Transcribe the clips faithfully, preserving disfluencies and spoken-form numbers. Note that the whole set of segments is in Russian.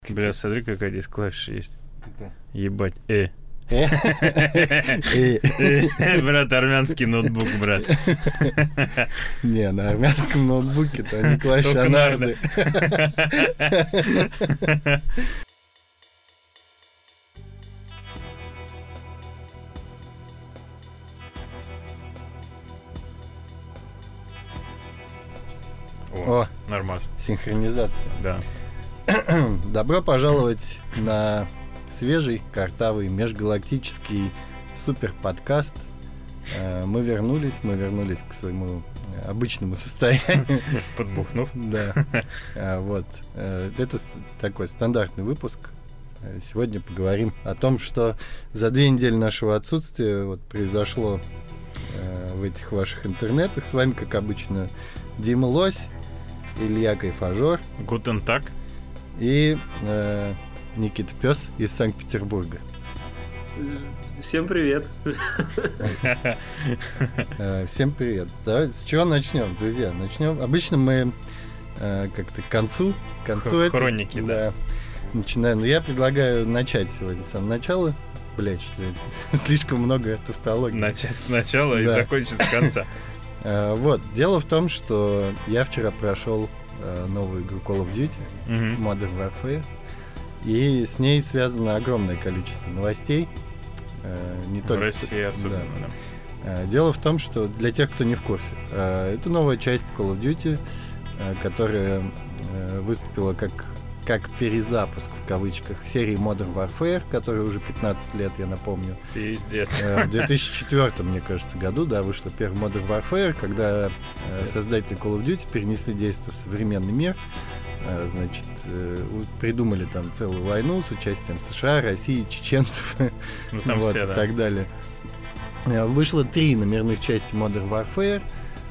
Бля, смотри, какая здесь клавиша есть. Какая? Ебать, э. Э? Брат, армянский ноутбук, брат. Не, на армянском ноутбуке-то они клавиши анарды. О, нормас. Синхронизация. Да. Добро пожаловать на свежий, картавый, межгалактический супер-подкаст. Мы вернулись, мы вернулись к своему обычному состоянию. Подбухнув. Да. Вот. Это такой стандартный выпуск. Сегодня поговорим о том, что за две недели нашего отсутствия вот произошло в этих ваших интернетах. С вами, как обычно, Дима Лось, Илья Кайфажор. Гутен так. И э, Никита Пес из Санкт-Петербурга. Всем привет. Э, всем привет. Давайте с чего начнем, друзья? Начнем. Обычно мы э, как-то к концу, к концу Х- хроники, этого, да. да, начинаем. Но я предлагаю начать сегодня с самого начала. Блять, что это? Слишком много тавтологии. Начать сначала и Да. закончить с конца. Э, вот. Дело в том, что я вчера прошел э, новую игру Call of Duty, Мгм. Modern Warfare, и с ней связано огромное количество новостей. э, Не В только России особенно, да. Э, Дело в том, что для тех, кто не в курсе, э, это новая часть Call of Duty, э, которая э, выступила как, как перезапуск, в кавычках, серии Modern Warfare, которая уже пятнадцать лет, я напомню. Пиздец. Э, В две тысячи четвёртом, мне кажется, году, да, вышла первая Modern Warfare, когда э, Пиздец. создатели Call of Duty перенесли действие в современный мир. Э, Значит, э, у- придумали там целую войну с участием США, России, чеченцев. Ну там Вот, все, и да. так далее. Э, Вышло три номерных части Modern Warfare.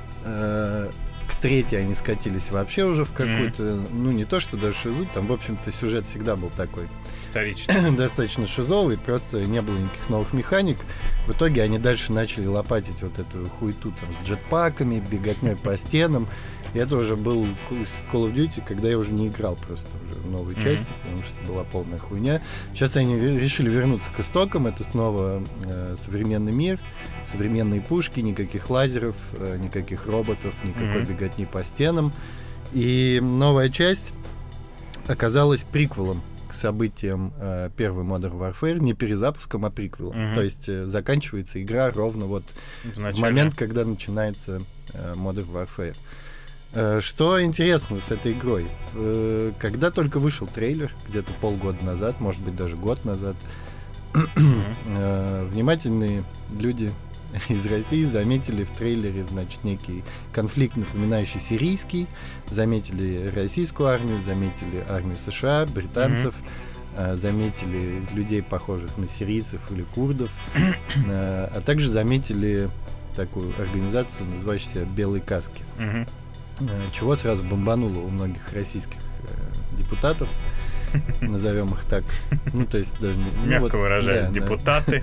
Э, К третьей они скатились вообще уже в какую-то, ну не то что даже шизу, там в общем-то сюжет всегда был такой Вторично. достаточно шизовый, просто не было никаких новых механик. В итоге они дальше начали лопатить вот эту хуету там с джетпаками, беготней по стенам. И это уже был Call of Duty, когда я уже не играл просто уже в новой Мгм. части, потому что это была полная хуйня. Сейчас они ве- решили вернуться к истокам. Это снова э, современный мир, современные пушки, никаких лазеров, э, никаких роботов, никакой Мгм. беготни по стенам. И новая часть оказалась приквелом к событиям э, первой Modern Warfare, не перезапуском, а приквелом. Мгм. То есть э, заканчивается игра ровно вот в Вначале. момент, когда начинается э, Modern Warfare. Э, Что интересно с этой игрой? Э, Когда только вышел трейлер, где-то полгода назад, может быть даже год назад, Мгм. э, внимательные люди из России заметили в трейлере, значит, некий конфликт, напоминающий сирийский, заметили российскую армию, заметили армию США, британцев, э, заметили людей, похожих на сирийцев или курдов, э, а также заметили такую организацию, называющую себя «Белые каски», Мгм. э, чего сразу бомбануло у многих российских э, депутатов, назовем их так. Ну, то есть даже... не- ну, Мягко вот, выражаясь, да, да. депутаты.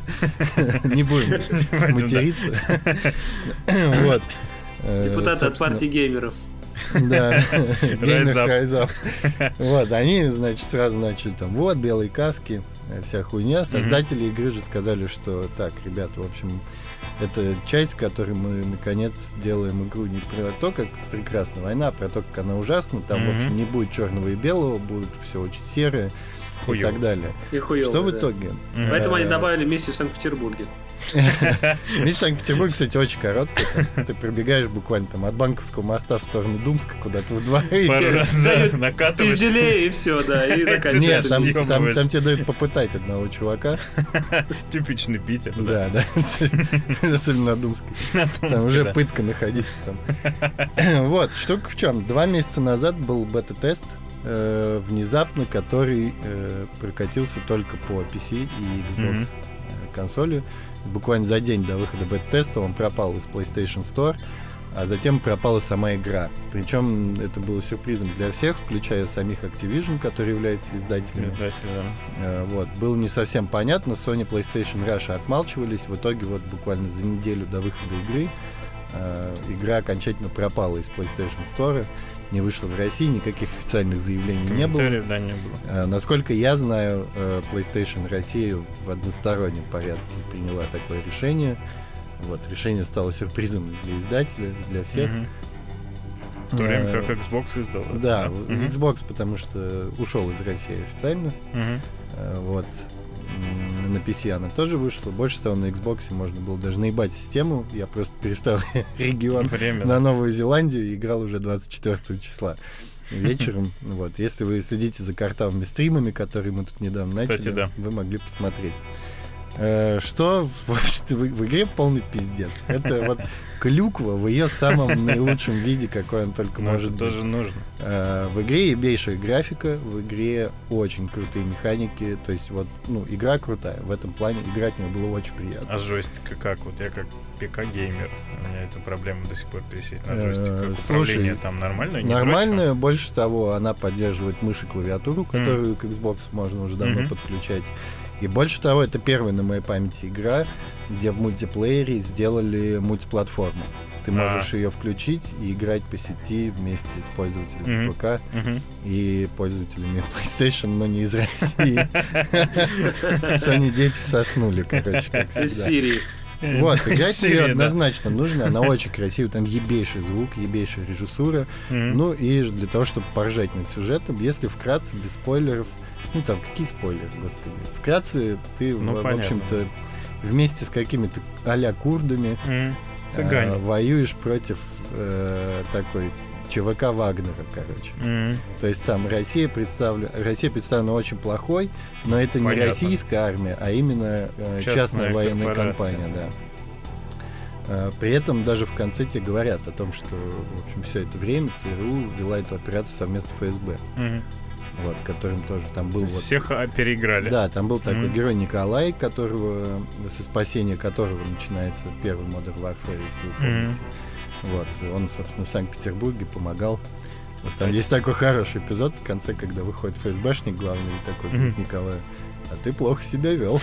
Не будем Пойдем, да. материться. Вот. Э, Депутаты от собственно, партии геймеров. Да. Gamers Rise up. Rise up. Вот, они, значит, сразу начали там, вот, белые каски, э, вся хуйня. Создатели игры же сказали, что так, ребята, в общем, это часть, в которой мы, наконец, делаем игру не про то, как прекрасна война, а про то, как она ужасна. Там, в Мгм. общем, не будет черного и белого, будет все очень серое и Хуёво. так далее. И хуёво, Что в да. итоге? Мгм. Поэтому они Э, добавили миссию в Санкт-Петербурге. Миссия Санкт-Петербург, кстати, очень короткая. Там Ты пробегаешь буквально там от Банковского моста в сторону Думска куда-то в два. и Пару всё. раз Дают накатываешь. Пизделей, и все, да, и Нет, заканчивается. там, съёбываешь. там, там тебе дают попытать одного чувака. Типичный Питер. Да, да. Особенно на Думской. На Там Томске, уже да. пытка находиться там. Вот, штука в чем. Два месяца назад был бета-тест, э, внезапно, который э, прокатился только по пи си и Xbox Мгм. э, консоли. Буквально за день до выхода бета-теста он пропал из PlayStation Store, а затем пропала сама игра. Причем это было сюрпризом для всех, включая самих Activision, которые являются издателями. Издатель, да. Э, Вот. Было не совсем понятно, Sony, PlayStation, Russia отмалчивались. В итоге вот буквально за неделю до выхода игры э, игра окончательно пропала из PlayStation Store, не вышла в России, никаких официальных заявлений не было. Да, не было. Э, насколько я знаю, э, PlayStation Россия в одностороннем порядке приняла такое решение. Вот, решение стало сюрпризом для издателя, для всех. Мгм. В то время как Xbox издал. это, Да, Мгм. Xbox, потому что ушел из России официально. Мгм. Э, Вот. М, На пи си она тоже вышла. Больше того, на Xbox можно было даже наебать систему. Я просто перестал регион Время. на Новую Зеландию и играл уже двадцать четвёртого числа вечером. Вот. Если вы следите за картавыми стримами, которые мы тут недавно Кстати, начали, да. вы могли посмотреть. Э, Что, в общем-то, в, в игре полный пиздец. Это вот клюква в ее самом наилучшем виде, какой он только Но может это быть. тоже нужно. Э, В игре ебейшая графика, в игре очень крутые механики, то есть вот, ну, игра крутая, в этом плане играть в нее было очень приятно. А с джойстика как? Вот я как ПК-геймер, у меня эта проблема до сих пор пересесть на Э, джойстик. Как слушай, управление там нормальное? не Нормальная, больше того, она поддерживает мышь и клавиатуру, которую к Xbox можно уже давно Мгм. подключать. И больше того, это первая на моей памяти игра, где в мультиплеере сделали мультиплатформу. Ты А. можешь ее включить и играть по сети вместе с пользователями Мгм. ПК дрочишь? Мгм. и пользователями PlayStation, но не из России. Sony дети соснули, короче, как Из всегда. Сирии. Вот, играть в Серия, нее да. однозначно нужно, она очень красивая, там ебейший звук, ебейшая режиссура. Мгм. Ну и для того, чтобы поржать над сюжетом, если вкратце, без спойлеров, ну там, какие спойлеры, господи. Вкратце ты, Ну, в, в понятно. общем-то, вместе с какими-то а-ля курдами Мгм. э, Цыгане. воюешь против э, такой ЧВК Вагнера, короче. Мгм. То есть там Россия представлена, Россия представлена очень плохой, но это не Понятно. российская армия, а именно э, частная, Частная военная корпорация. компания, да. Э, При этом даже в конце тебе говорят о том, что в общем, все это время ЦРУ вела эту операцию совместно с ФСБ, Мгм. вот, которым тоже там был То есть вот... всех а, переиграли. Да, там был такой Мгм. герой Николай, которого, со спасения которого начинается первый Modern Warfare, если вы помните. Вот, и он, собственно, в Санкт-Петербурге помогал. Вот там есть такой хороший эпизод в конце, когда выходит ФСБшник главный и такой говорит Мгм. Николаю: а ты плохо себя вел.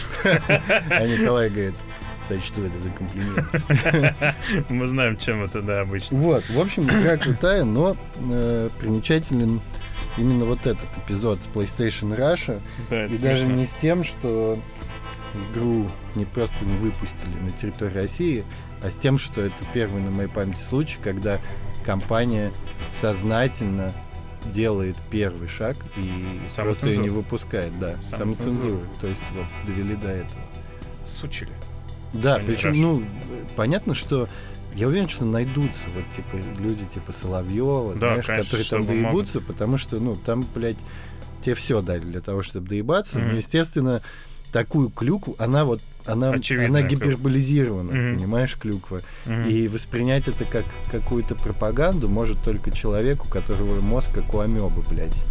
А Николай говорит: кстати, что это за комплимент? Мы знаем, чем это, да, обычно. Вот, в общем, игра крутая, но э, примечателен именно вот этот эпизод с PlayStation Russia. Да, это И даже смешно. не с тем, что игру не просто не выпустили на территории России, а с тем, что это первый на моей памяти случай, когда компания сознательно делает первый шаг и просто ее Самоцензура. не выпускает, да, Самоцензура. самоцензуру. То есть вот довели до этого. Сучили. Да, Sony причем, Russia. ну, понятно, что я уверен, что найдутся вот типа люди типа Соловьева, Да, знаешь, конечно, которые там чтобы доебутся, потому что, ну, там, блядь, тебе все дали для того, чтобы доебаться. Мгм. Но, естественно, такую клюкву, она вот, она, Очевидная она гиперболизирована, Мгм. понимаешь, клюква. Мгм. И воспринять это как какую-то пропаганду может только человек, у которого мозг как у амебы, блядь.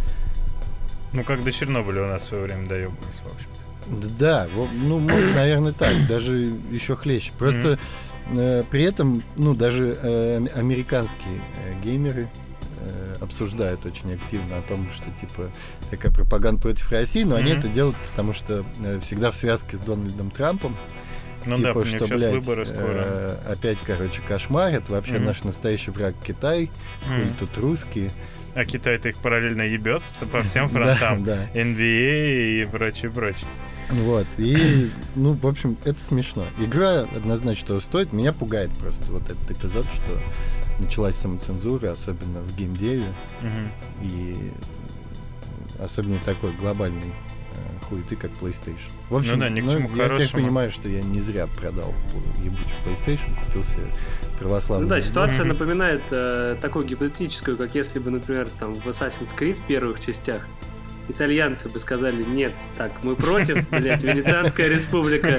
Ну, как до Чернобыля у нас в свое время доебывались, в общем. Да, во- ну, может, наверное, так, даже еще хлеще. Просто э, при этом, ну, даже э, ам- американские э, геймеры э, обсуждают очень активно о том, что, типа, такая пропаганда против России, но они Мгм. это делают, потому что э, всегда в связке с Дональдом Трампом, Ну типа, да, у них что, сейчас блядь, выборы скоро. э, опять, короче, кошмар, это вообще Мгм. наш настоящий враг Китай, Мгм. хули тут русские. А Китай-то их параллельно ебет по всем Да, фронтам. да. эн би эй и прочее, прочее. Вот, и, ну, в общем, это смешно. Игра однозначно того стоит. Меня пугает просто вот этот эпизод, что началась самоцензура, особенно в геймдеве, Мгм. и особенно такой глобальный э, хуеты, как PlayStation. В общем, Ну да, ни к ну, чему я теперь хорошему. понимаю, что я не зря продал ебучий PlayStation, купил себе православный. Ну да, ситуация Мгм. напоминает э, такую гипотетическую, как если бы, например, там в Assassin's Creed первых частях итальянцы бы сказали: нет, так, мы против, блядь, Венецианская республика.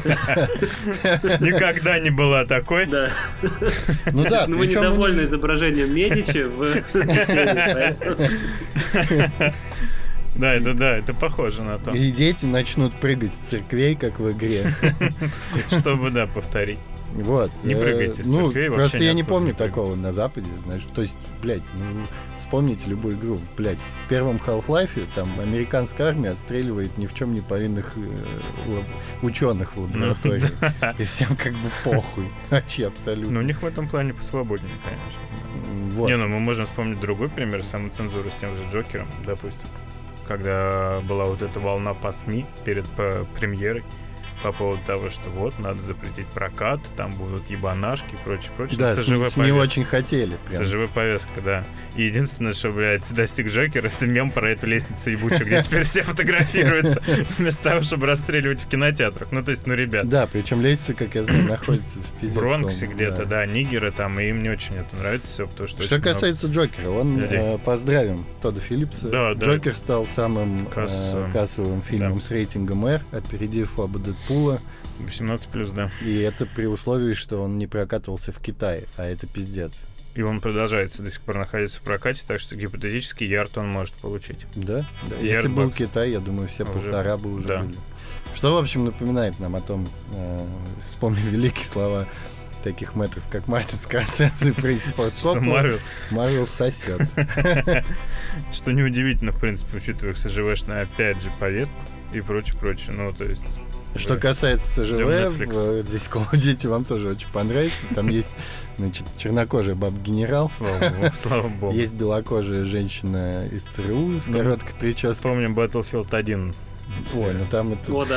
Никогда не была такой. Да. Ну да, Ну, мы причем у них- недовольны изображением Медичи в серии, поэтому- Да, это да, это похоже на то. И дети начнут прыгать с церквей, как в игре. Чтобы, да, повторить. Вот. Не прыгайте с Ну, церквей, просто вообще я не ниоткуда помню не прыгайте. такого на Западе, знаешь. То есть, блядь, ну, вспомните любую игру. Блядь, в первом Half-Life там американская армия отстреливает ни в чем не повинных э, лаб- ученых в лаборатории. И всем как бы похуй. Вообще абсолютно. Ну, у них в этом плане посвободнее, конечно. Вот. Не, ну мы можем вспомнить другой пример самоцензуры с тем же Джокером, допустим. Когда была вот эта волна по СМИ перед по премьерой по поводу того, что вот, надо запретить прокат, там будут ебанашки и прочее, прочее. Да, СЖВ СМИ, СМИ повестка. очень хотели. Прям. СЖВ повестка, да. И единственное, что, блядь, достиг Джокер, это мем про эту лестницу ебучую, где теперь все фотографируются, вместо того, чтобы расстреливать в кинотеатрах. Ну, то есть, ну, ребят. Да, причем лестница, как я знаю, находится в пиздец. В Бронксе каком, где-то, да, нигеры там, и им не очень это нравится все, потому что... Что очень касается Джокера, он, людей. э, поздравим Тодда Филлипса. Да, да. Джокер стал самым э, Кассовым. кассовым фильмом Да. с рейтингом R, опередив оба Дэдпула. много. восемнадцать плюс, да. И это при условии, что он не прокатывался в Китае, а это пиздец. И он продолжается до сих пор находиться в прокате, так что гипотетически ярд он может получить. Да? Да. И Если был Airbus. Китай, я думаю, все Уже, полтора бы уже да. были. Что, в общем, напоминает нам о том, э, вспомним великие слова таких мэтров, как Мартин Скорсезе и Фрэнсис Форд Что Коппола. Марвел, Марвел сосет. что неудивительно, в принципе, учитывая их СЖВшную, опять же, повестку и прочее, прочее. Ну, то есть... Что да. касается Ждём СЖВ, Netflix. в- здесь Call of Duty вам тоже очень понравится. Там есть, значит, чернокожая баба-генерал, Слава богу, слава богу. есть белокожая женщина из ЦРУ с Ну, короткой прической. Вспомним Battlefield один. Ой, ну там это... О, да.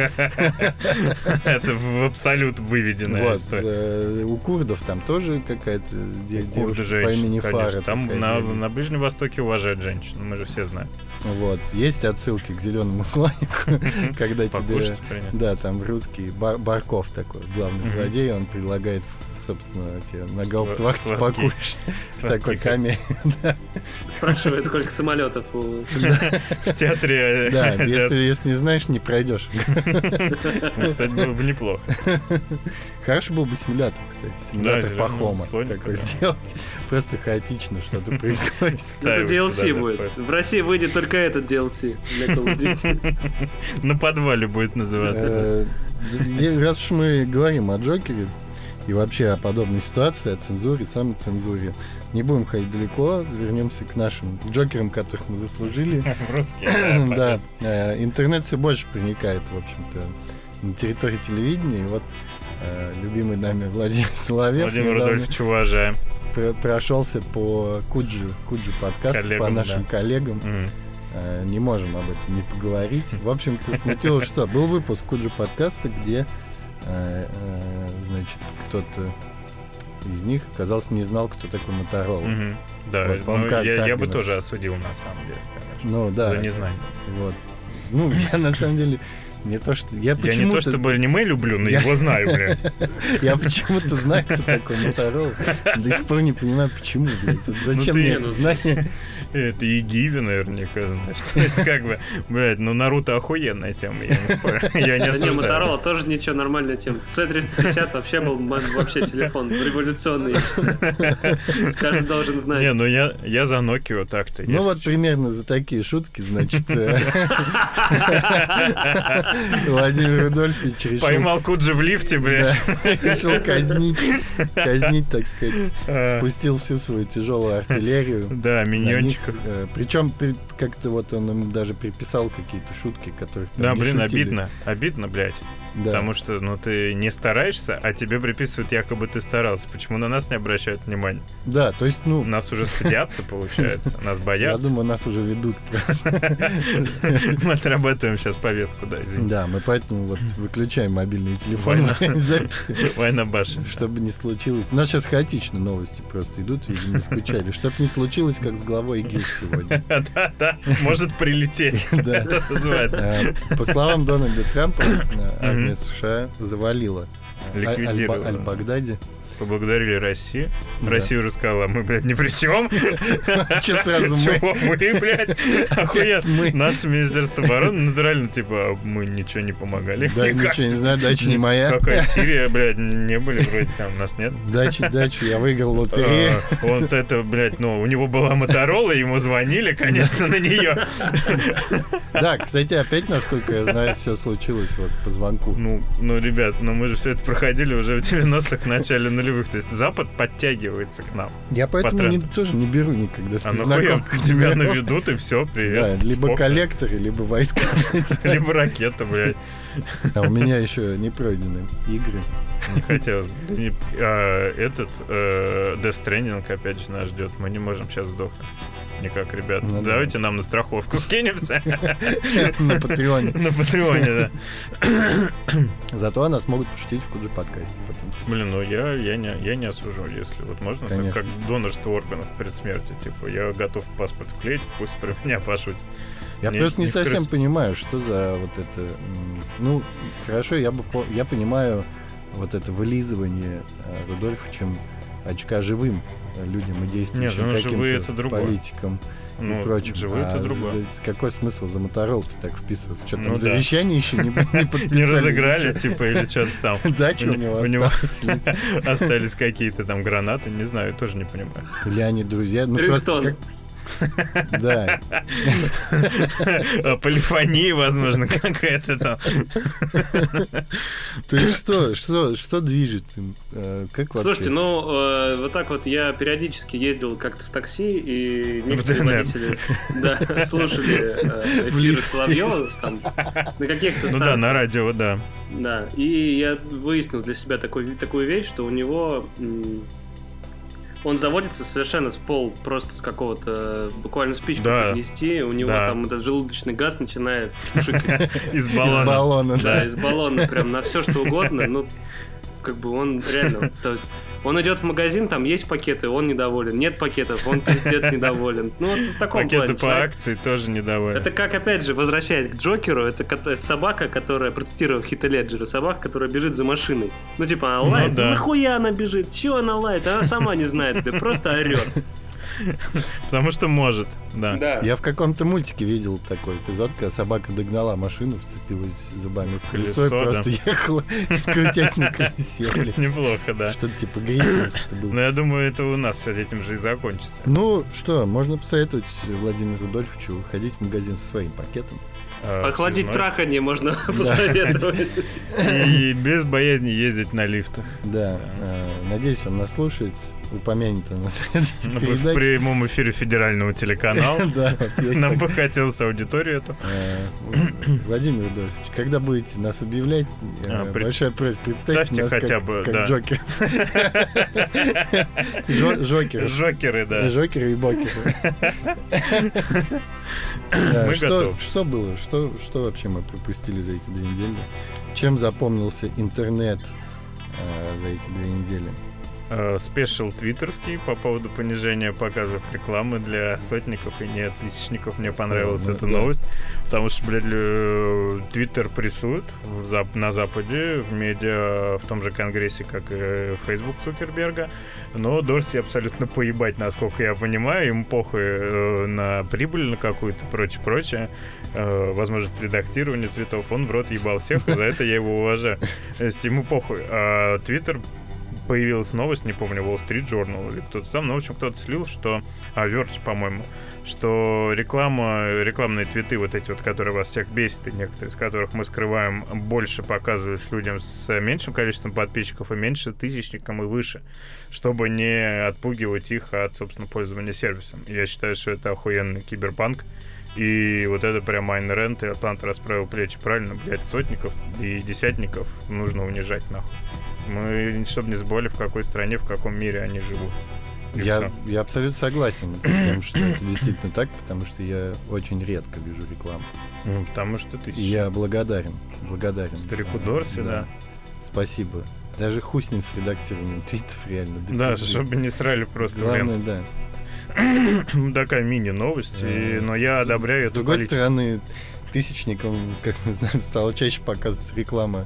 Это в абсолют выведенная Вот, история. э, у курдов там тоже какая-то де- Курды девушка по женщины, имени конечно. Фара. Там такая на, бегает. на Ближнем Востоке уважают женщин, мы же все знаем. Вот. Есть отсылки к зеленому слонику, когда тебе... Покушать принято. Да, там русский Бар- Барков такой, главный Мгм. злодей, он предлагает, собственно, тебе на гауптвахте Сладкий. покушать в Сладкий такой хлеб. камере. Спрашивает, сколько самолетов у... В театре... Да, если, если не знаешь, не пройдешь. Кстати, было бы неплохо. Хороший был бы симулятор, кстати. Симулятор зелёный Пахома. слоник, Такой да. сделать. Просто хаотично что-то происходит. Это Вставить ди эл туда, си да, будет. просто. В России выйдет только этот ди эл си для Call of Duty. На подвале будет называться. Э, д- Раз уж мы говорим о Джокере и вообще о подобной ситуации, о цензуре, самоцензуре, не будем ходить далеко, вернемся к нашим Джокерам, которых мы заслужили. Русские, Да, пожалуйста. э, интернет все больше проникает, в общем-то, на территорию телевидения. И вот э, любимый нами Владимир Соловьев Владимир недавно Рудольфович уважаем. про- прошелся по Куджи, Куджи подкасту, по Коллегам, нашим да. коллегам. М. Э, Не можем об этом не поговорить. В общем-то, смутило, что был выпуск Куджи подкаста, где, э, э, значит, кто-то из них, казалось, не знал, кто такой Моторола. Мгм. Да, Вот, ну, по-моему, Кар- я, я бы Каргинов. тоже осудил, на самом деле, конечно. Ну да, За незнание. вот. Ну, я на самом деле не то, что... Я Я не почему-то... то чтобы аниме люблю, но Я- его знаю, блядь. Я почему-то знаю, кто такой Моторола. До сих пор не понимаю, почему, блядь. Зачем ты- мне это знание? Это и Гиви наверняка, значит. То есть, как бы, блядь, ну Наруто охуенная тема, я не спорю. Я не Да не, осуждаю. Моторола тоже ничего, нормальная тема. си триста пятьдесят вообще был м- вообще телефон революционный. Каждый должен знать. Не, ну я, я за Nokia так-то. Ну если вот честно. примерно за такие шутки, значит, э, Владимир Рудольфович решил... Поймал Куджи в лифте, блядь. Да, решил казнить, казнить, так сказать, А, спустил всю свою тяжелую артиллерию. Да, на них. миньончиков. Э, Причем при- как-то вот он им даже приписал какие-то шутки, которых там Да, не блин, шутили. обидно. Обидно, блядь. Да. Потому что, ну, ты не стараешься, а тебе приписывают, якобы ты старался. Почему на нас не обращают внимания? Да, то есть, ну, Нас уже стыдятся, получается. Нас я боятся. думаю, нас уже ведут просто. Мы отрабатываем сейчас повестку, да, извините. Да, мы поэтому вот выключаем мобильные телефоны во время записи, Война башен. чтобы не случилось. У нас сейчас хаотично новости просто идут, видимо, не скучали. Чтобы не случилось, как с главой ИГИЛ сегодня. Да, да, может прилететь. Да. Это называется. Э, По словам Дональда Трампа, э, армия Мгм. США завалила э, Ликвидировала. Аль- Аль-Багдади. поблагодарили Россию. Да. Россия уже сказала, мы, блядь, ни при чем. Че сразу мы? Чего мы, блядь? Охуенно. мы. Наше Министерство обороны натурально, типа, мы ничего не помогали. Да, Никак. ничего не знаю, дача не моя. Какая Сирия, блядь, не были вроде там, нас нет. Дача, дача, я выиграл лотерею. А, Вот это, блядь, ну, у него была Моторола, ему звонили, конечно, на нее. Да, кстати, опять, насколько я знаю, все случилось вот по звонку. Ну, ну, ребят, ну мы же все это проходили уже в девяностых, в начале нулевых. То есть Запад подтягивается к нам. Я поэтому по не, тренду. тоже не беру никогда А нахуя знакомых тебя номеров. наведут, и все, привет. Да, либо Спокойно. коллекторы, либо войска. Либо ракета, блядь. А у меня еще не пройдены игры. Не хотелось бы. Да не- а, этот э, Death Stranding опять же нас ждет. Мы не можем сейчас сдохнуть. Никак, ребят. Ну да. Давайте нам на страховку скинемся. На Патреоне. На Патреоне, да. Зато о нас могут пошутить в Куджи подкасте потом. Блин, ну я, я, не, я не осужу, если вот можно, так, Конечно. как донорство органов перед смертью. Типа, я готов паспорт вклеить, пусть про меня пошутит. Я Не- просто не, не совсем крыс- понимаю, что за вот это... м, Ну, хорошо, я бы по- я понимаю вот это вылизывание э, Рудольфовичем очка живым э, людям и действующим ну, каким-то живые это другое. политикам Ну, и прочим. живые А это другое. за- какой смысл за Моторол-то так вписываться? Что там, Ну да. завещание еще не, не подписали? Не разыграли, ничего? типа, или что-то там. Дача у У него у него осталась. остались какие-то там гранаты, не знаю, тоже не понимаю. Или они друзья? Ну, просто Рингтон. как... Да. А, Полифония, возможно, какая-то там. То есть что, что, что движет им? Э, Как вообще? Слушайте, ну, э, вот так вот я периодически ездил как-то в такси, и некоторые ДНР. водители да, слушали э, В эфиры лифте. Соловьева там, на каких-то Ну да, станциях. на радио, да. Да, и я выяснил для себя такой, такую вещь, что у него м, он заводится совершенно с пол, просто с какого-то буквально спичку Да. поднести, у него Да. там этот желудочный газ начинает шикать. Из Из баллона. баллона, Да, да. из баллона прям на все что угодно, ну, как бы он реально, то есть он идет в магазин, там есть пакеты, он недоволен, нет пакетов, он пиздец недоволен. Ну, вот в таком Пакеты плане. по человек- акции тоже недовольны. Это как, опять же, возвращаясь к Джокеру, это ко- собака, которая, процитировав Хита Леджера, собака, которая бежит за машиной. Ну, типа, она Ну лает, да. ну, нахуя она бежит, чего она лает, она сама не знает, блядь, просто орет. Потому что может, да. Да. Я в каком-то мультике видел такой эпизод, когда собака догнала машину, вцепилась зубами в колесо, и Колесо, просто ехала, крутясь на колесе. блядь. Неплохо, да. Что-то типа Гриффин, что было. Но я думаю, это у нас с этим же и закончится. Ну что, можно посоветовать Владимиру Рудольфовичу ходить в магазин со своим пакетом. А, Охладить всё траханье можно посоветовать. знают. И без боязни ездить на лифтах. Да, э, надеюсь, он нас слушает, упомянет он на следующей Ну, В передаче. прямом эфире федерального телеканала. Да, вот есть Нам так. бы хотелось аудиторию эту. Э, Владимир Рудольфович, когда будете нас объявлять, э, А, пред- большая просьба, представьте Ставьте нас хотя как, бы, как да. Джокер. Жо- Жокеры. Жокеры, да. Жокеры и бокеры. Да, Мы что, готовы. что было? Что, что вообще мы пропустили за эти две недели? Чем запомнился интернет э, за эти две недели? Э, Спешл твиттерский по поводу понижения показов рекламы для сотников и не тысячников. Мне понравилась Ну, эта да. новость. Потому что, блядь, лю- Твиттер прессует в зап- на Западе, в медиа, в том же Конгрессе, как и Facebook Цукерберга. Но Дорси абсолютно поебать, насколько я понимаю. Ему похуй э, на прибыль на какую-то, прочее-прочее. Э, возможность редактирования твитов. Он в рот ебал всех, и за это я его уважаю. То есть ему похуй. А Твиттер появилась новость, не помню, Wall Street Journal или кто-то там, но, в общем, кто-то слил, что... А, Verge, по-моему, что реклама, рекламные твиты, вот эти вот, которые вас всех бесит, и некоторые из которых мы скрываем, больше показывались людям с меньшим количеством подписчиков и меньше тысячникам и выше, чтобы не отпугивать их от, собственно, пользования сервисом. Я считаю, что это охуенный киберпанк. И вот это прям Айн Рэнд и Атлант расправил плечи. Правильно, блядь, сотников и десятников нужно унижать нахуй. Мы, чтобы не забывали, в какой стране, в каком мире они живут. И Я, всё. я абсолютно согласен с тем, что это действительно так, потому что я очень редко вижу рекламу. Ну, потому что ты... И я благодарен, благодарен. Старику э, Дорси, да. Спасибо. Даже хуй с ним с редактированием твитов реально. Да, пизды. чтобы не срали просто Главное, ленту. да. Такая мини-новость, и- Э, но я с- одобряю С эту другой политику. стороны, тысячникам, как мы знаем, стала чаще показываться реклама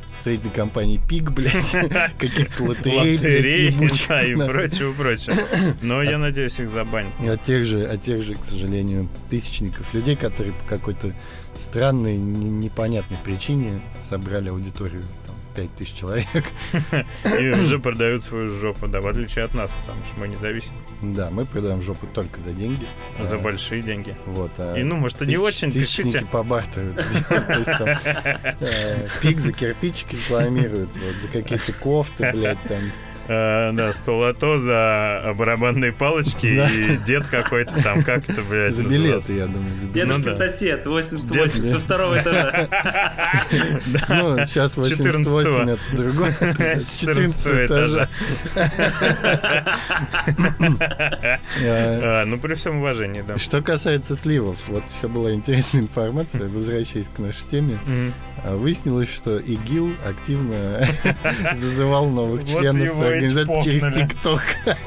строительной компании «Пик», блядь, каких-то лотерей, Лотерей, блядь, да, и ебучих. прочего, прочего. Но я надеюсь, их забанят. И от тех же, от тех же, к сожалению, тысячников, людей, которые по какой-то странной, не- непонятной причине собрали аудиторию там, в пять тысяч человек. И уже продают свою жопу, да, в отличие от нас, потому что мы независимы. Да, мы продаем жопу только за деньги. За А, большие деньги. Вот, а И, ну, может, и не тысяч- очень, тысячники пишите. по бартеру. То есть там э, «Пик» за кирпичики рекламируют, вот, за какие-то кофты, блядь, там. А, да, столото за барабанные палочки Да. и дед какой-то там, как это, блядь, За назывался? билеты, я думаю. за билеты. Дедушкин да. сосед, восемьдесят Дед- восемь, со второго этажа. Ну, сейчас с восемьдесят восемь это другое. С четырнадцатого этажа. Э, А, ну, при всем уважении, да. Что касается сливов, вот еще была интересная информация, возвращаясь к нашей теме. Мгм. А, Выяснилось, что ИГИЛ активно зазывал новых Вот членов его своей и организации через чпокнули. ТикТок.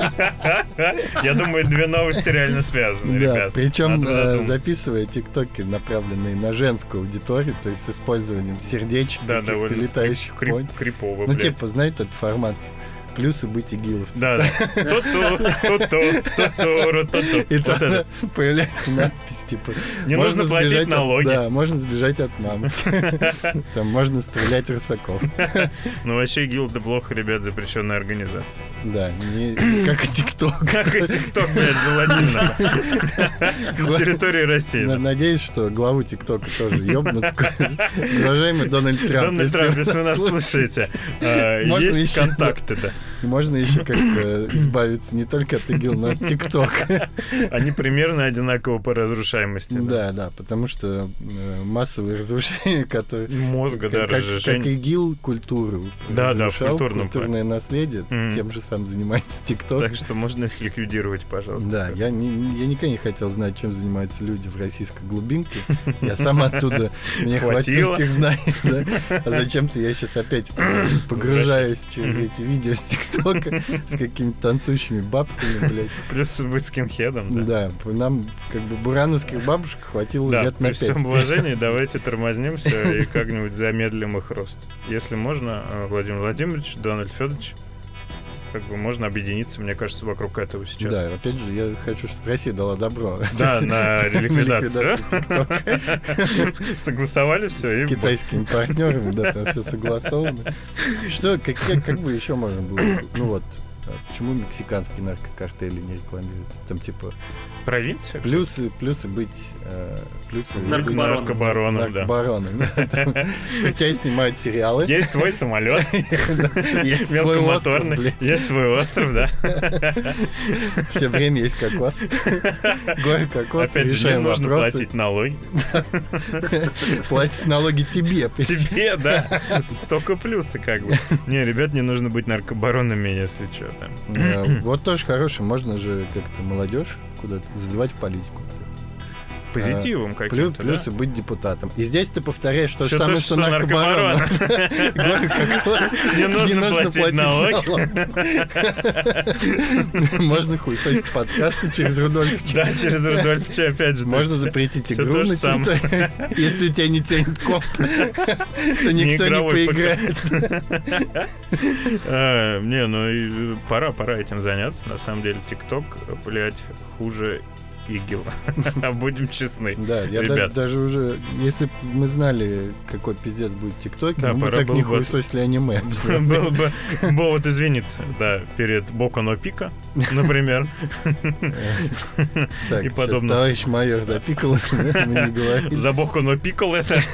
Я думаю, две новости реально связаны, Да, ребят. причем Надо э, задуматься. записывая ТикТоки, направленные на женскую аудиторию, то есть с использованием сердечек, Да, каких-то довольно летающих крип- понь. крипово, Ну, блядь. типа, знаете, этот формат плюсы быть игиловцем. Да, да. Ту-ту, ту-ту, ту-ту, ру-ту-ту. И Вот там это. появляется надпись, типа... Не можно нужно платить сбежать от- налоги. Да, можно сбежать от мамы. Там можно стрелять русаков. Ну, вообще, гилды плохо, ребят, запрещенная организация. Да, не не как и ТикТок. Как и ТикТок, блядь, желательно. На территории России. На- Надеюсь, что главу ТикТока тоже ёбнут. Уважаемый Дональд Трамп. Дональд Трамп, если вы нас слушаете, слушаете, э, Можно есть еще, контакты, да. можно еще как-то избавиться не только от ИГИЛ, но и от ТикТока. Они примерно одинаково по разрушаемости. Да, да, потому что э, массовые разрушения, которые... Мозга, да, Как, как, разжижение. как ИГИЛ культуру Да, да, в разрушал, культурном культурное наследие, Мгм. тем же самым занимается ТикТок. Так что можно их ликвидировать, пожалуйста. Да, я, не, не- я никогда не хотел знать, чем занимаются люди в российской глубинке. Я сам оттуда, мне Хватило. хватило этих знаний, да. А зачем-то я сейчас опять туда погружаюсь через эти видео с ТикТока с какими-то танцующими бабками, блядь. Плюс быть скинхедом, да. Да, нам как бы бурановских бабушек хватило Да, лет при на пять. всем уважении, давайте тормознимся и как-нибудь замедлим их рост. Если можно, э, Владимир Владимирович, Дональд Федорович, как бы можно объединиться, мне кажется, вокруг этого сейчас. Да, опять же, я хочу, чтобы Россия дала добро. Да, на ликвидацию. ТикТока. Согласовали все С и китайскими партнерами, да, там все согласовано. Что, как, как, как бы еще можно было? Ну вот, а почему мексиканские наркокартели не рекламируются? Там типа провинция. плюсы, плюсы быть, э, плюсы Наркобароном. Наркобароном, да. наркобароном. Да, там, хотя снимают сериалы. Есть свой самолет, Есть свой остров, мелкомоторный, блядь. есть свой остров, да. Все время есть кокос. Горы кокос, Опять же, не решаем нужно вопросы. платить налоги. Платить налоги тебе. Тебе, да. Только плюсы, как бы. Не, ребят, не нужно быть наркобаронами, если что там. Э, Вот тоже хороший, можно же как-то молодежь куда-то зазывать в политику. Позитивом Плю- каким-то, да? Плюсы быть депутатом. И здесь ты повторяешь то же Всё то, самое, что что наркобарон. наркобарон. Горы кокос. Не нужно платить налоги. налог. Можно хуесосить подкасты через Рудольфича. Да, через Рудольфича, опять же. то Можно есть запретить всё игру то же на самое. территории. Если у тебя не тянет коп, то никто не игровой ПК. поиграет. А, Не, ну и пора, пора этим заняться. На самом деле, ТикТок, блядь, хуже ИГИЛ. Будем честны. Да, я Ребят. да- даже уже, если бы мы знали, какой пиздец будет в ТикТоке, Да, мы бы пора так было не бы- хуесосили аниме. Было бы повод извиниться, да, перед Боку но Пика, например. Так, и сейчас подобное. товарищ майор запикал, мы не говорили. За Боку но Пикал это.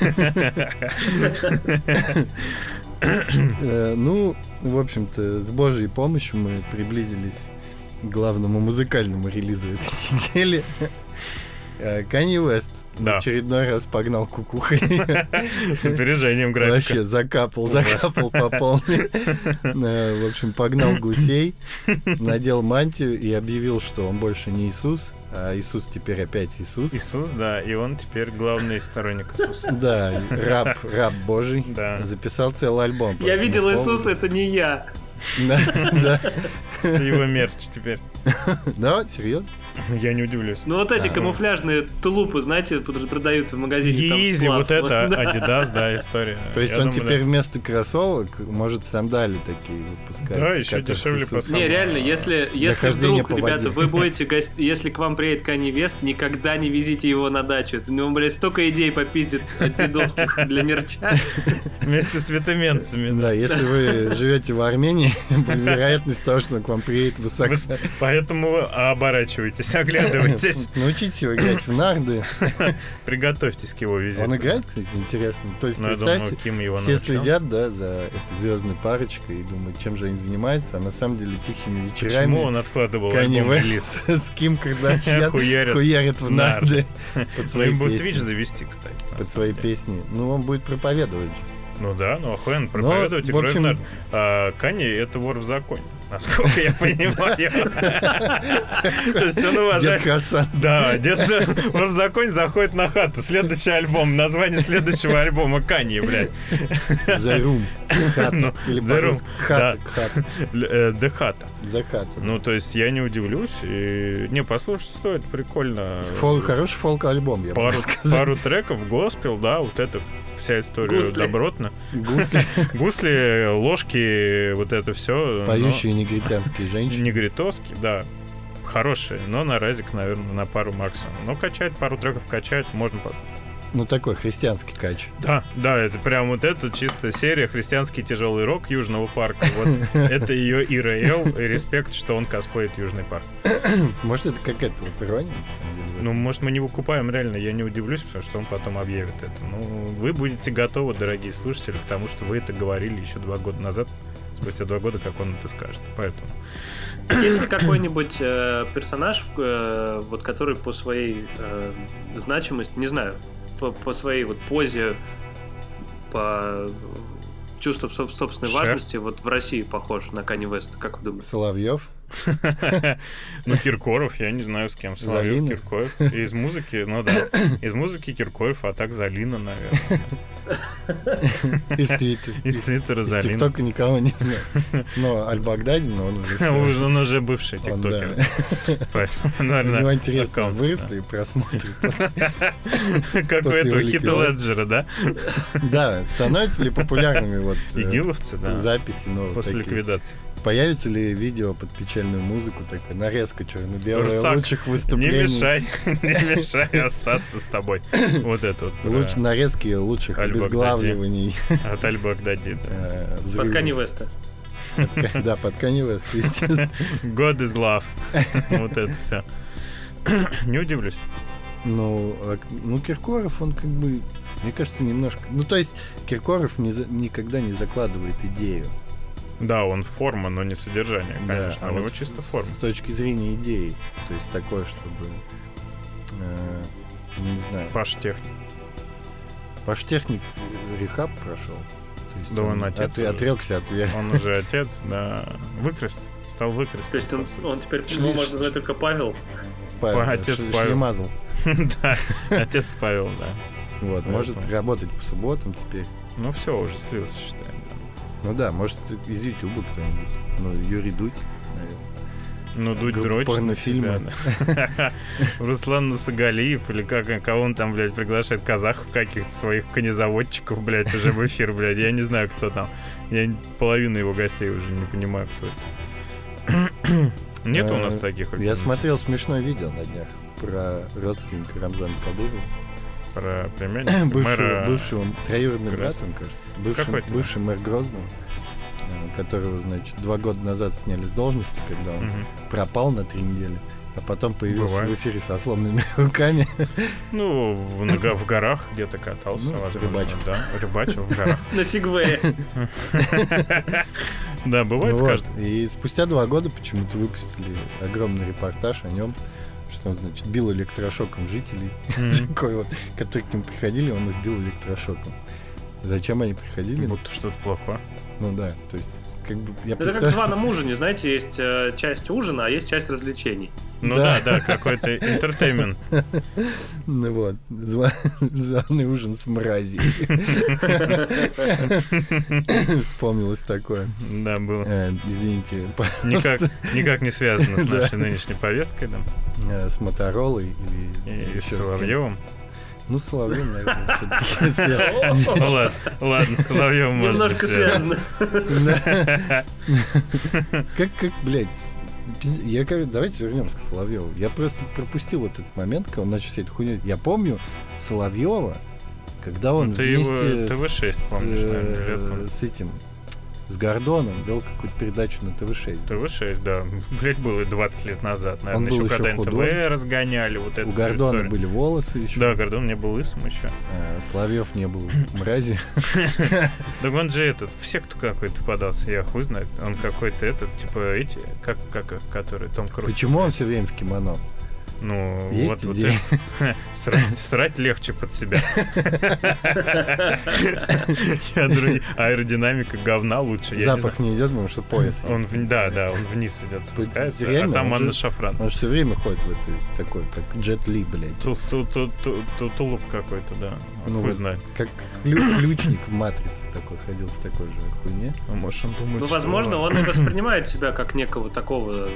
Э, Ну, в общем-то, с Божьей помощью мы приблизились к главному музыкальному релизу этой недели. Канье Уэст в Да. очередной раз погнал кукухой. С опережением графика. Вообще закапал, закапал по полной. Э, В общем, погнал гусей, надел мантию и объявил, что он больше не Иисус, а Иисус теперь опять Иисус. Иисус, да, и он теперь главный сторонник Иисуса. Да, раб, раб Божий. Да. Записал целый альбом. по Я этому видел поводу. Иисуса, это не я. Да, да. Его мерч теперь. Да, серьезно? Я не удивлюсь. Ну вот эти А. камуфляжные тулупы, знаете, продаются в магазине. там, Изи, сплав. вот это Adidas, да, история. То есть Я он думаю, теперь да. вместо кроссовок может сандали такие выпускать. Да, еще которых дешевле присутствует. по Не, реально, если, если хождения вдруг, по ребята, воде. вы будете гость... если к вам приедет Канье Вест, никогда не везите его на дачу. Ну, он, блядь, столько идей попиздит от дедовских для мерча. Вместе с витаменцами. Да, если вы живете в Армении, вероятность того, что он к вам приедет, высока. Вы- Поэтому оборачивайтесь, оглядывайтесь. Научитесь его играть в нарды. Приготовьтесь к его визиту. Он играет, кстати, интересно. То есть, Ну, я думаю, представьте, Ким его все научил. следят, да, за этой звездной парочкой и думают, чем же они занимаются, а на самом деле тихими вечерами Почему он откладывал Канье альбом релиз? Вест с Ким Кардашьян Хуярят. хуярят в нарды. нарды под Ну, свои им будет Twitch песни. завести, кстати. на Под самом свои деле. песни. Ну, он будет проповедовать. Ну да, ну охуенно проповедовать и в общем- играть в нарды. А Канье — это вор в законе, насколько я понимаю. То есть он Дед уважает... Хасан. Да, дед вор в законе заходит на хату. Следующий альбом, название следующего альбома Канье, блядь. The Room. Хата. Ну, Или The по-русски. Room, Хата. да. Хата. Э, The Хата. За хату. Ну, то есть я не удивлюсь. И... Не, послушать стоит, прикольно. Фол- Хороший фолк-альбом, я бы Пару, сказал. пару треков, госпел, да, вот это вся история Гусли. добротно. Гусли. Гусли, ложки, вот это все. Поющие негритянские женщины. Негритоски, да. Хорошие, но на разик, наверное, на пару максимум. Но качать, пару треков качать, можно послушать. Ну, такой христианский кач. Да, да, это прям вот это чисто серия христианский тяжелый рок Южного парка. Вот это ее ИРЛ, и респект, что он косплеит Южный парк. Может, это какая-то вот ирония, на самом деле. в этом? Ну, может, мы не выкупаем, реально, я не удивлюсь, потому что он потом объявит это. Ну, вы будете готовы, дорогие слушатели, к тому, что вы это говорили еще два года назад, спустя два года, как он это скажет. Поэтому... Есть ли какой-нибудь э, персонаж, э, вот который по своей э, значимости, не знаю, по, по своей вот позе, по чувству соб- собственной Шеф? важности, вот в России похож на Канье Вест, как вы думаете? Соловьев. Ну, Киркоров, я не знаю, с кем. Соловьев, Залина? Киркоров. Из музыки, ну да. Из музыки Киркоров, а так Залина, наверное. Из Твиттера. Из Твиттера Из Залина. ТикТока никого не знаю. Но Аль-Багдади, но он уже всё. Уже- Он уже бывший Он, да. тиктокер. Поэтому, У наверное, него интересно, аккаунт, выросли просмотры. да. Как у после этого Великой Хита Войны. Леджера, да? Да, становятся ли популярными вот э, Игиловцы, да. записи новые После такие? ликвидации. Появится ли видео под печальную музыку, такая нарезка черно-белая Русак, лучших Не выступлений? мешай, не мешай остаться с тобой. Вот это вот. про Луч- нарезки лучших Аль-Багдади. обезглавливаний. От Аль-Багдади, да. э, Под взрывов. Канье Веста. Под- Да, под Канье Вест, естественно. God is love. Вот это все. Не удивлюсь. Ну, а к- ну, Киркоров, он как бы, мне кажется, немножко... Ну, то есть, Киркоров не за- никогда не закладывает идею. Да, он форма, но не содержание, Да, конечно. а У него вот чисто с- форма. С точки зрения идеи. То есть, такое, чтобы... э, не знаю. Паш Техник. Паш Техник рехаб прошел. То есть Да он отец уже. отрекся от веры. Он уже отец, да. Выкрест. Стал выкрест. То есть он, он теперь Шли- его можно назвать только Павел. Павел, отец ш- Павел. шлемазл. Да, отец Павел, да. Вот, Поэтому. может работать по субботам теперь. Ну все, уже слился, считаем. да. Ну да, может из Ютуба кто-нибудь. Ну, Юрий Дудь, наверное. Ну, Дудь Группа дрочит. порнофильма. на себя, да. Руслан Нусагалиев, или как, кого он там, блядь, приглашает, казахов каких-то своих конезаводчиков, блядь, уже в эфир, блядь. Я не знаю, кто там. Я половину его гостей уже не понимаю, кто это. Нет у нас Э, таких. Я смотрел смешное видео на днях про родственника Рамзана Кадырова. Про племянника Бывшего, мэра. бывшего троюродный брат, Красного. он, кажется. Бывший, Какой-то, бывший мэр Грозного, э, которого, значит, два года назад сняли с должности, когда он Мгм. пропал на три недели, а потом появился Бывает. в эфире со сломанными руками. Ну, в, на го- в горах где-то катался, Ну, возможно. рыбачил. Да, рыбачил в горах. На Сигвее. Да, бывает с Вот. каждым. И спустя два года почему-то выпустили огромный репортаж о нем, что он, значит, бил электрошоком жителей, Мгм. такой вот, которые к нему приходили, он их бил электрошоком. Зачем они приходили? Будто что-то плохое. Ну да, то есть, как бы, я Это как в представляю... званом ужине, знаете, есть э, часть ужина, а есть часть развлечений. Ну да, да, какой-то entertainment. Ну вот, званый ужин с мразью. Вспомнилось такое. Да, было. Извините, Никак, никак не связано с нашей нынешней повесткой, да? С Моторолой или И с Соловьевым. Ну, с Соловьевым, наверное, все-таки. Ладно, ладно, с Соловьевым может быть. Немножко связано. Как, как, блядь, я, давайте вернемся к Соловьеву. Я просто пропустил этот момент, когда он начал всю эту хуйню. Я помню Соловьева, когда он ну, ты вместе его тэ вэ шесть, помнишь, наверное, летом. с этим, с Гордоном вел какую-то передачу на тэ вэ шесть. тэ вэ шесть, да. Блять, было двадцать лет назад, наверное. Он был еще, еще когда худой. эн тэ вэ разгоняли. Вот У Гордона историю. Были волосы еще. Да, Гордон не был лысым еще. А, Соловьев не был мрази. Так он же этот, в секту какой-то подался, я хуй знает. Он какой-то этот, типа эти, как, как, который Том Круз. Почему он все время в кимоно? Ну, есть вот, идея? Вот срать, срать легче под себя. Аэродинамика говна лучше. Запах не идет, потому что пояс. Он, да, да, он вниз идет, спускается, а там Анна Шафран. Он же все время ходит в этой такой, как Джет Ли, блядь. Тулуп какой-то, да. Хуй знает. Как ключник в Матрице такой ходил в такой же хуйне. Может, он думает, ну, возможно, он и воспринимает себя как некого такого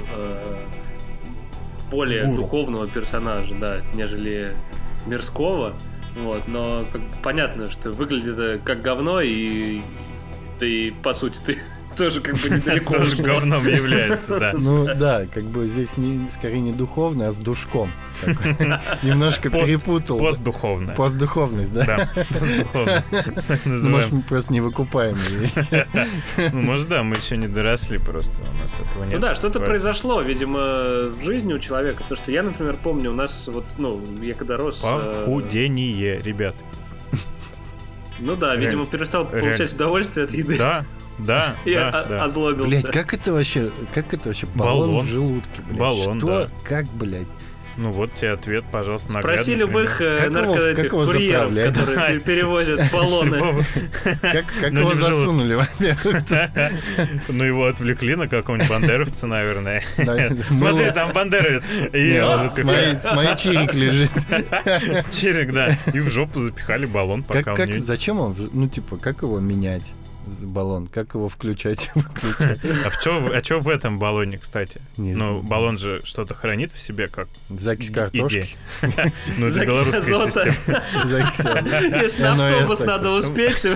более Гуру. Духовного персонажа, да, нежели мирского, вот, но как, понятно, что выглядит это как говно, и ты, по сути, ты тоже как бы недалеко тоже говном является, да. Ну да, как бы здесь не, скорее не духовно, а с душком. Немножко перепутал. Постдуховная. Постдуховность, да? Да, постдуховность. Ну, может, мы просто не выкупаем. Ну, может, да, мы еще не доросли просто, у нас этого нет. Ну да, что-то произошло, видимо, в жизни у человека, потому что я, например, помню, у нас вот, ну, я когда рос... Похудение, ребят. Ну да, видимо, перестал получать удовольствие от еды. Да. Да, я да, да. озлобился. Блять, как это вообще, как это вообще баллон, баллон в желудке, блядь? Баллон, что, да. Как, блядь? Ну вот тебе ответ, пожалуйста, наглядный. Спроси любых э, наркокурьеров, которые перевозят баллоны. Как его засунули, во-первых? Ну его отвлекли на какого-нибудь бандеровца, наверное. Смотри, там бандеровец. С моей чирик лежит. Чирик, да. И в жопу запихали баллон, пока он не... Зачем он, ну типа, как его менять? Баллон, как его включать и выключать? А в чё, а чё в этом баллоне, кстати? Не ну, знаю. Баллон же что-то хранит в себе, как закись картошки. Ну, это белорусская система. Если на автобус надо успеть.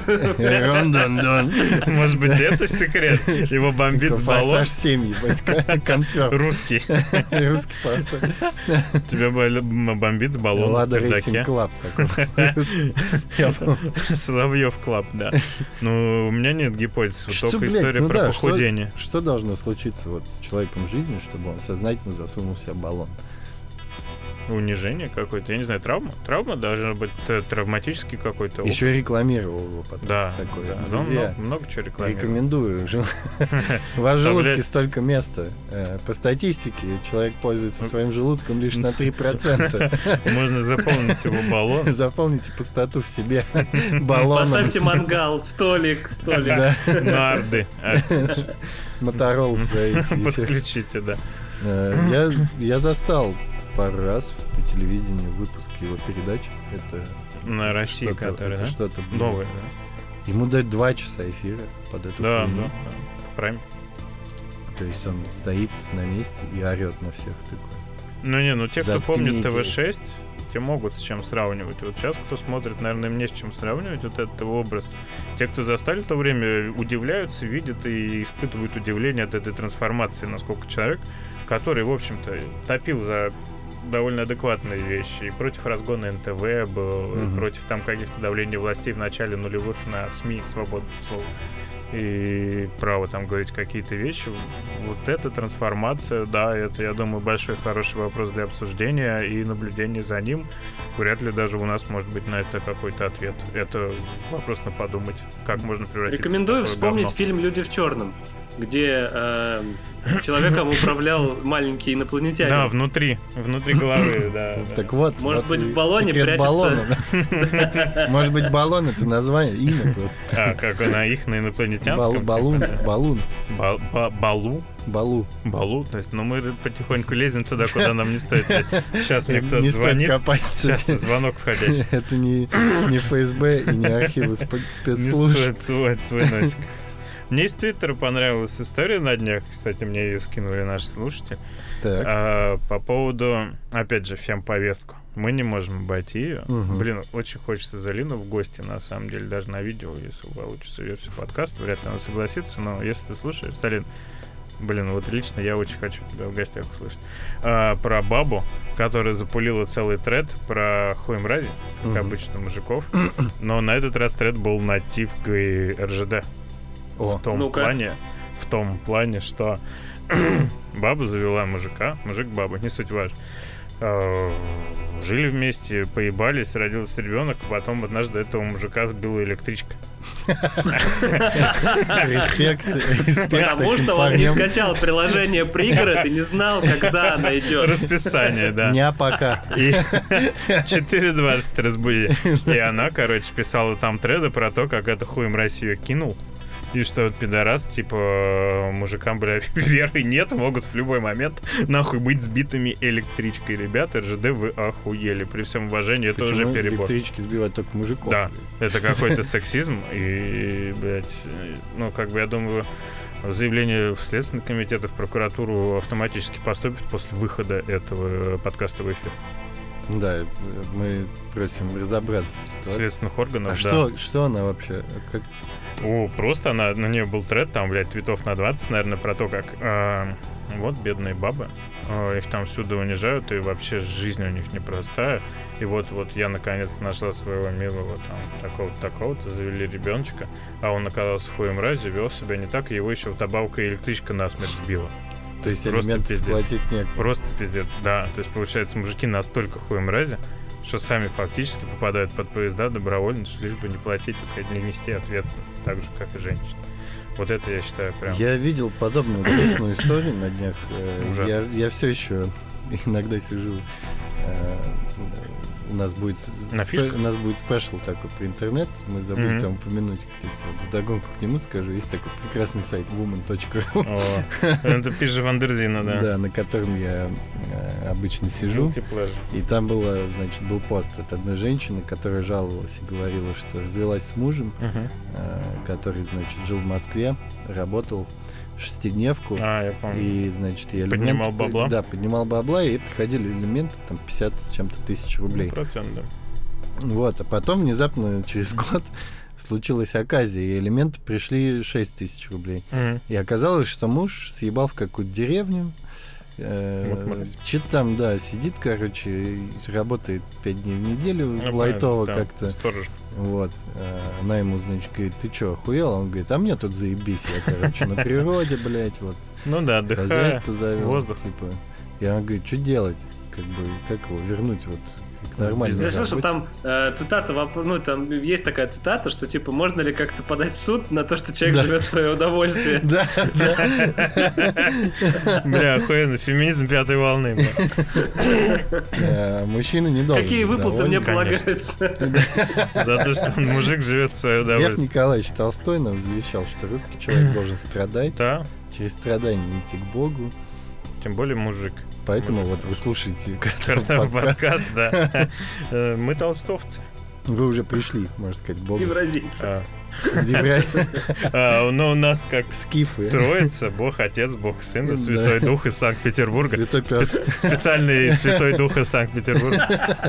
Может быть, это секрет? Его бомбит с баллона. Форсаж семь, конфет. Русский. Русский форсаж. Тебя бомбит с баллона. Лада Рейсинг Клаб такой. Соловьев Клаб, да. Ну, у меня нет гипотез, вот что, только блядь, история ну про да, похудение. Что, что должно случиться вот с человеком в жизни, чтобы он сознательно засунул в себя баллон? Унижение какое-то, я не знаю, травма? Травма должна быть травматический какой-то опыт. Еще рекламировал его потом. Да, такое. Да. Друзья, много, много чего рекламирует. Рекомендую. У вас в желудке столько места. По статистике человек пользуется своим желудком лишь на три процента. Можно заполнить его баллон. Заполните пустоту в себе баллоном. Поставьте мангал, столик, столик. Нарды. Моторол позовите. Подключите, да. Я, я застал пару раз по телевидению выпуск его передач. Это на России, которая, это да? что-то новое, да? Ему дать два часа эфира под эту да, хуйню. Да, да, в прайме. То есть он стоит на месте и орет на всех такой. Ну не, ну те, кто помнит тэ вэ Заткнитесь. шесть, те могут с чем сравнивать. Вот сейчас, кто смотрит, наверное, мне с чем сравнивать вот этот образ. Те, кто застали то время, удивляются, видят и испытывают удивление от этой трансформации, насколько человек, который, в общем-то, топил за довольно адекватные вещи. И против разгона эн тэ вэ был, Мгм. и против там каких-то давлений властей в начале нулевых на СМИ, свободу слова. И право там говорить какие-то вещи. Вот эта трансформация, да, это, я думаю, большой хороший вопрос для обсуждения и наблюдения за ним. Вряд ли даже у нас может быть на это какой-то ответ. Это вопрос на подумать, как можно превратиться Рекомендую в такое вспомнить говно. фильм «Люди в черном». где э, человеком управлял маленький инопланетянин. Да, внутри, внутри головы, да. Так вот, может вот быть, и в баллоне секрет прячется... баллона. Может быть, баллон — это название, имя просто. А, как она их на инопланетянском? Балун, балун. Ба- ба- Балу? Балу. Балу, то есть, ну мы потихоньку лезем туда, куда нам не стоит. Сейчас мне кто-то Не стоит звонит. копать. Сейчас звонок входящий. Это не, не эф эс бэ и не архивы спе- Не спецслужб. стоит сувать свой носик. Мне из Твиттера понравилась история на днях. Кстати, мне ее скинули наши слушатели. Так. А, по поводу, опять же, фемповестку. Мы не можем обойти ее. Мгм. Блин, очень хочется Залину в гости, на самом деле, даже на видео, если получится версию подкаста. Вряд ли она согласится, но если ты слушаешь, Залин, блин, вот лично я очень хочу тебя в гостях услышать. А, про бабу, которая запулила целый тред про хуй мрази, как Мгм. обычно, мужиков. Но на этот раз тред был на ТИФ и эр жэ дэ. О, В том Ну-ка. плане, в том плане, что баба завела мужика, мужик баба, не суть важно. Э, Жили вместе, поебались, родился ребенок, а потом однажды этого мужика сбила электричка. респект, респект Потому таким что он не парням. скачал приложение пригород и не знал, когда она идет. Расписание, да. Не пока. И четыре двадцать разбудили. И она, короче, писала там треды про то, как это хуй мразь ее кинул. И что вот пидорас, типа, мужикам, бля, веры нет, могут в любой момент нахуй быть сбитыми электричкой. Ребята, эр жэ дэ, вы охуели. При всем уважении, это Почему уже перебор. электрички сбивают только мужиков? Да, это какой-то сексизм. И, блядь, ну, как бы, я думаю, заявление в Следственный комитет и в прокуратуру автоматически поступит после выхода этого подкаста в эфир. Да, это мы просим разобраться в ситуации. Следственных органов, А да. что, что она вообще? Как... О, просто она, на нее был тред, там, блядь, твитов на двадцать, наверное, про то, как э, вот бедные бабы, э, их там всюду унижают, и вообще жизнь у них непростая. И вот-вот я наконец нашла своего милого там такого-то, такого-то, завели ребеночка, а он оказался хуем мразью, вел себя не так, и его еще вдобавок и электричка насмерть сбила. То есть Просто алименты пиздец. платить некому. Просто пиздец, да. То есть, получается, мужики настолько хуем мрази, что сами фактически попадают под поезда добровольно, что лишь бы не платить, так сказать, не нести ответственность, так же, как и женщины. Вот это я считаю прям... Я видел подобную грустную историю на днях. Э, Ужасно. Я, я все еще иногда сижу. э, У нас будет с- На спе- фишках? у нас будет спешл такой про интернет. Мы забыли Мгм. там упомянуть, кстати. Вот вдогонку к нему скажу. Есть такой прекрасный сайт woman точка ру. О, это пижа Вандерзина, да. Да, на котором я э, обычно сижу. Guilty pleasure. И там было, значит, был пост от одной женщины, которая жаловалась и говорила, что развелась с мужем, Мгм. э, который, значит, жил в Москве, работал шестидневку. А, я помню. И, значит, и элементы... Поднимал бабла? Да, поднимал бабла, и приходили элементы, там, пятьдесят с чем-то тысяч рублей. Процент, да. Вот, а потом внезапно, через год, случилась оказия, и элементы пришли шесть тысяч рублей. Мгм. И оказалось, что муж съебал в какую-то деревню, э, Вот мразь. что-то там, да, сидит, короче, и работает пять дней в неделю, Я лайтово понял, да, как-то. сторож. Вот. э, Она ему, значит, говорит, ты чё, охуел? Он говорит, а мне тут заебись, я, короче, на природе, блядь, вот. Ну да, отдыхаю. Хозяйство завел. воздух. Типа. И она говорит, что делать? Как бы, как его вернуть вот к нормальной Я слышал, работе? там э, цитата, воп- ну, там есть такая цитата, что, типа, можно ли как-то подать в суд на то, что человек Да. живет в свое удовольствие? Да, да. Бля, охуенно, феминизм пятой волны. бля. Э, Мужчина не должен Какие быть выплаты доволен. мне конечно. полагаются? За то, что он мужик живет в свое Лев удовольствие. Николаевич Толстой нам завещал, что русский человек должен страдать, Да, через страдания идти к Богу. тем более мужик. Поэтому Мужик. вот вы слушаете Подкаст, подкаст. да. Э, Мы толстовцы. Вы уже пришли, можно сказать, к Богу. Евразийцы. А, Евреи, а, ну, у нас как скифы, Троица, Бог Отец, Бог Сын и Да. Святой Дух из Санкт-Петербурга. Святой Пес. Спец- Специальный Святой Дух из Санкт-Петербурга.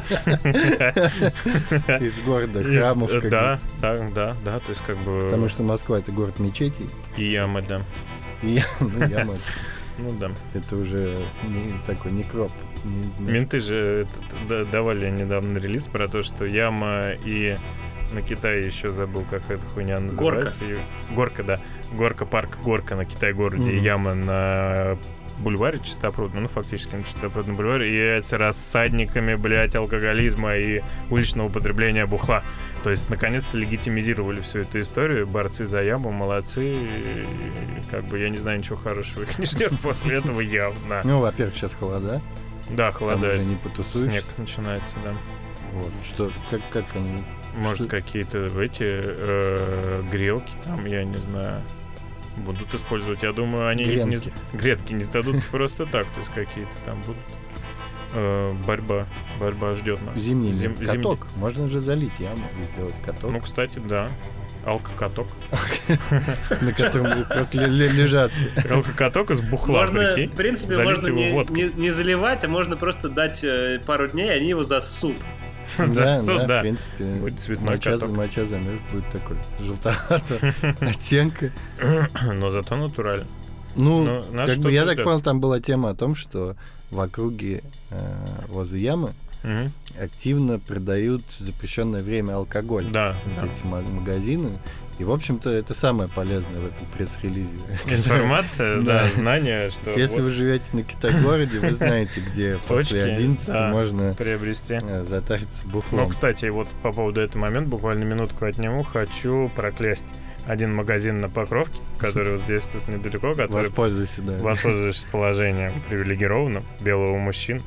Из города Из- храмов. э, как Да, говорится. да, да, да, то есть как бы... Потому что Москва — это город мечетей. И ямы, да. И я- ну, яма — Ну да. это уже не такой некроп. Не- не- Менты же этот, да- давали недавно релиз про то, что яма и на Китае еще забыл, как эта хуйня называется. И- Горка, да. Горка, парк Горка на Китай-городе. И Мгм. яма на бульваре Чистопрудном, ну, фактически на Чистопрудном бульваре, и с рассадниками, блядь, алкоголизма и уличного употребления бухла. То есть, наконец-то легитимизировали всю эту историю. Борцы за яму, молодцы. И, как бы, я не знаю, ничего хорошего их не ждет после этого явно. Ну, во-первых, сейчас холода. Да, холодает. Там уже не потусуешься. Снег начинается, да. Вот. Что, как, как они... Может, что... какие-то эти э, грелки там, я не знаю, будут использовать. Я думаю, они не, гретки не сдадутся просто так. То есть какие-то там будут. Э, борьба. Борьба ждет нас. Зимний Зим, каток. Зим... Можно же залить яму и сделать каток. Ну, кстати, да. Алкокаток. На котором будет просто лежаться. Алкокаток из бухла, прикинь. В принципе, можно не заливать, а можно просто дать пару дней, они его засут. Да, да, в принципе. Моча замерз, будет такой желтоватый оттенка. Но зато натурально. Ну, как бы я так понял, там была тема о том, что в округе возле ямы Угу. активно продают в запрещенное время алкоголь. Да. Вот да. эти магазины. И, в общем-то, это самое полезное в этом пресс-релизе. Информация, да, знание, что... Если вы живете на Китай-городе, вы знаете, где после одиннадцати можно приобрести, затариться бухлом. Ну, кстати, вот по поводу этого момента, буквально минутку отниму, хочу проклясть один магазин на Покровке, который вот здесь тут недалеко, который... Воспользуйся, да. Воспользуешься положением привилегированным белого мужчин.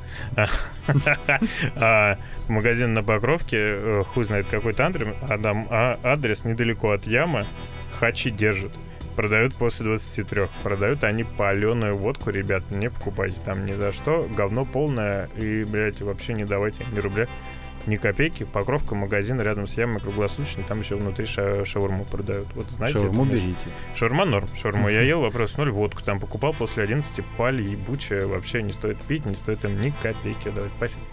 Магазин на Покровке, хуй знает какой-то адрес, недалеко от ямы, хачи держат. Продают после двадцати трёх. Продают они палёную водку, ребят, не покупайте там ни за что. Говно полное и, блядь, вообще не давайте ни рубля. Ни копейки. Покровка, магазин рядом с ямой круглосуточный. Там еще внутри ша- шаурму продают. Вот знаете, шаурму берите. Шаурма норм. Шаурму я ел, вопрос ноль. Водку там покупал после одиннадцати. Паль ебучая. Вообще не стоит пить, не стоит им ни копейки давать. Спасибо.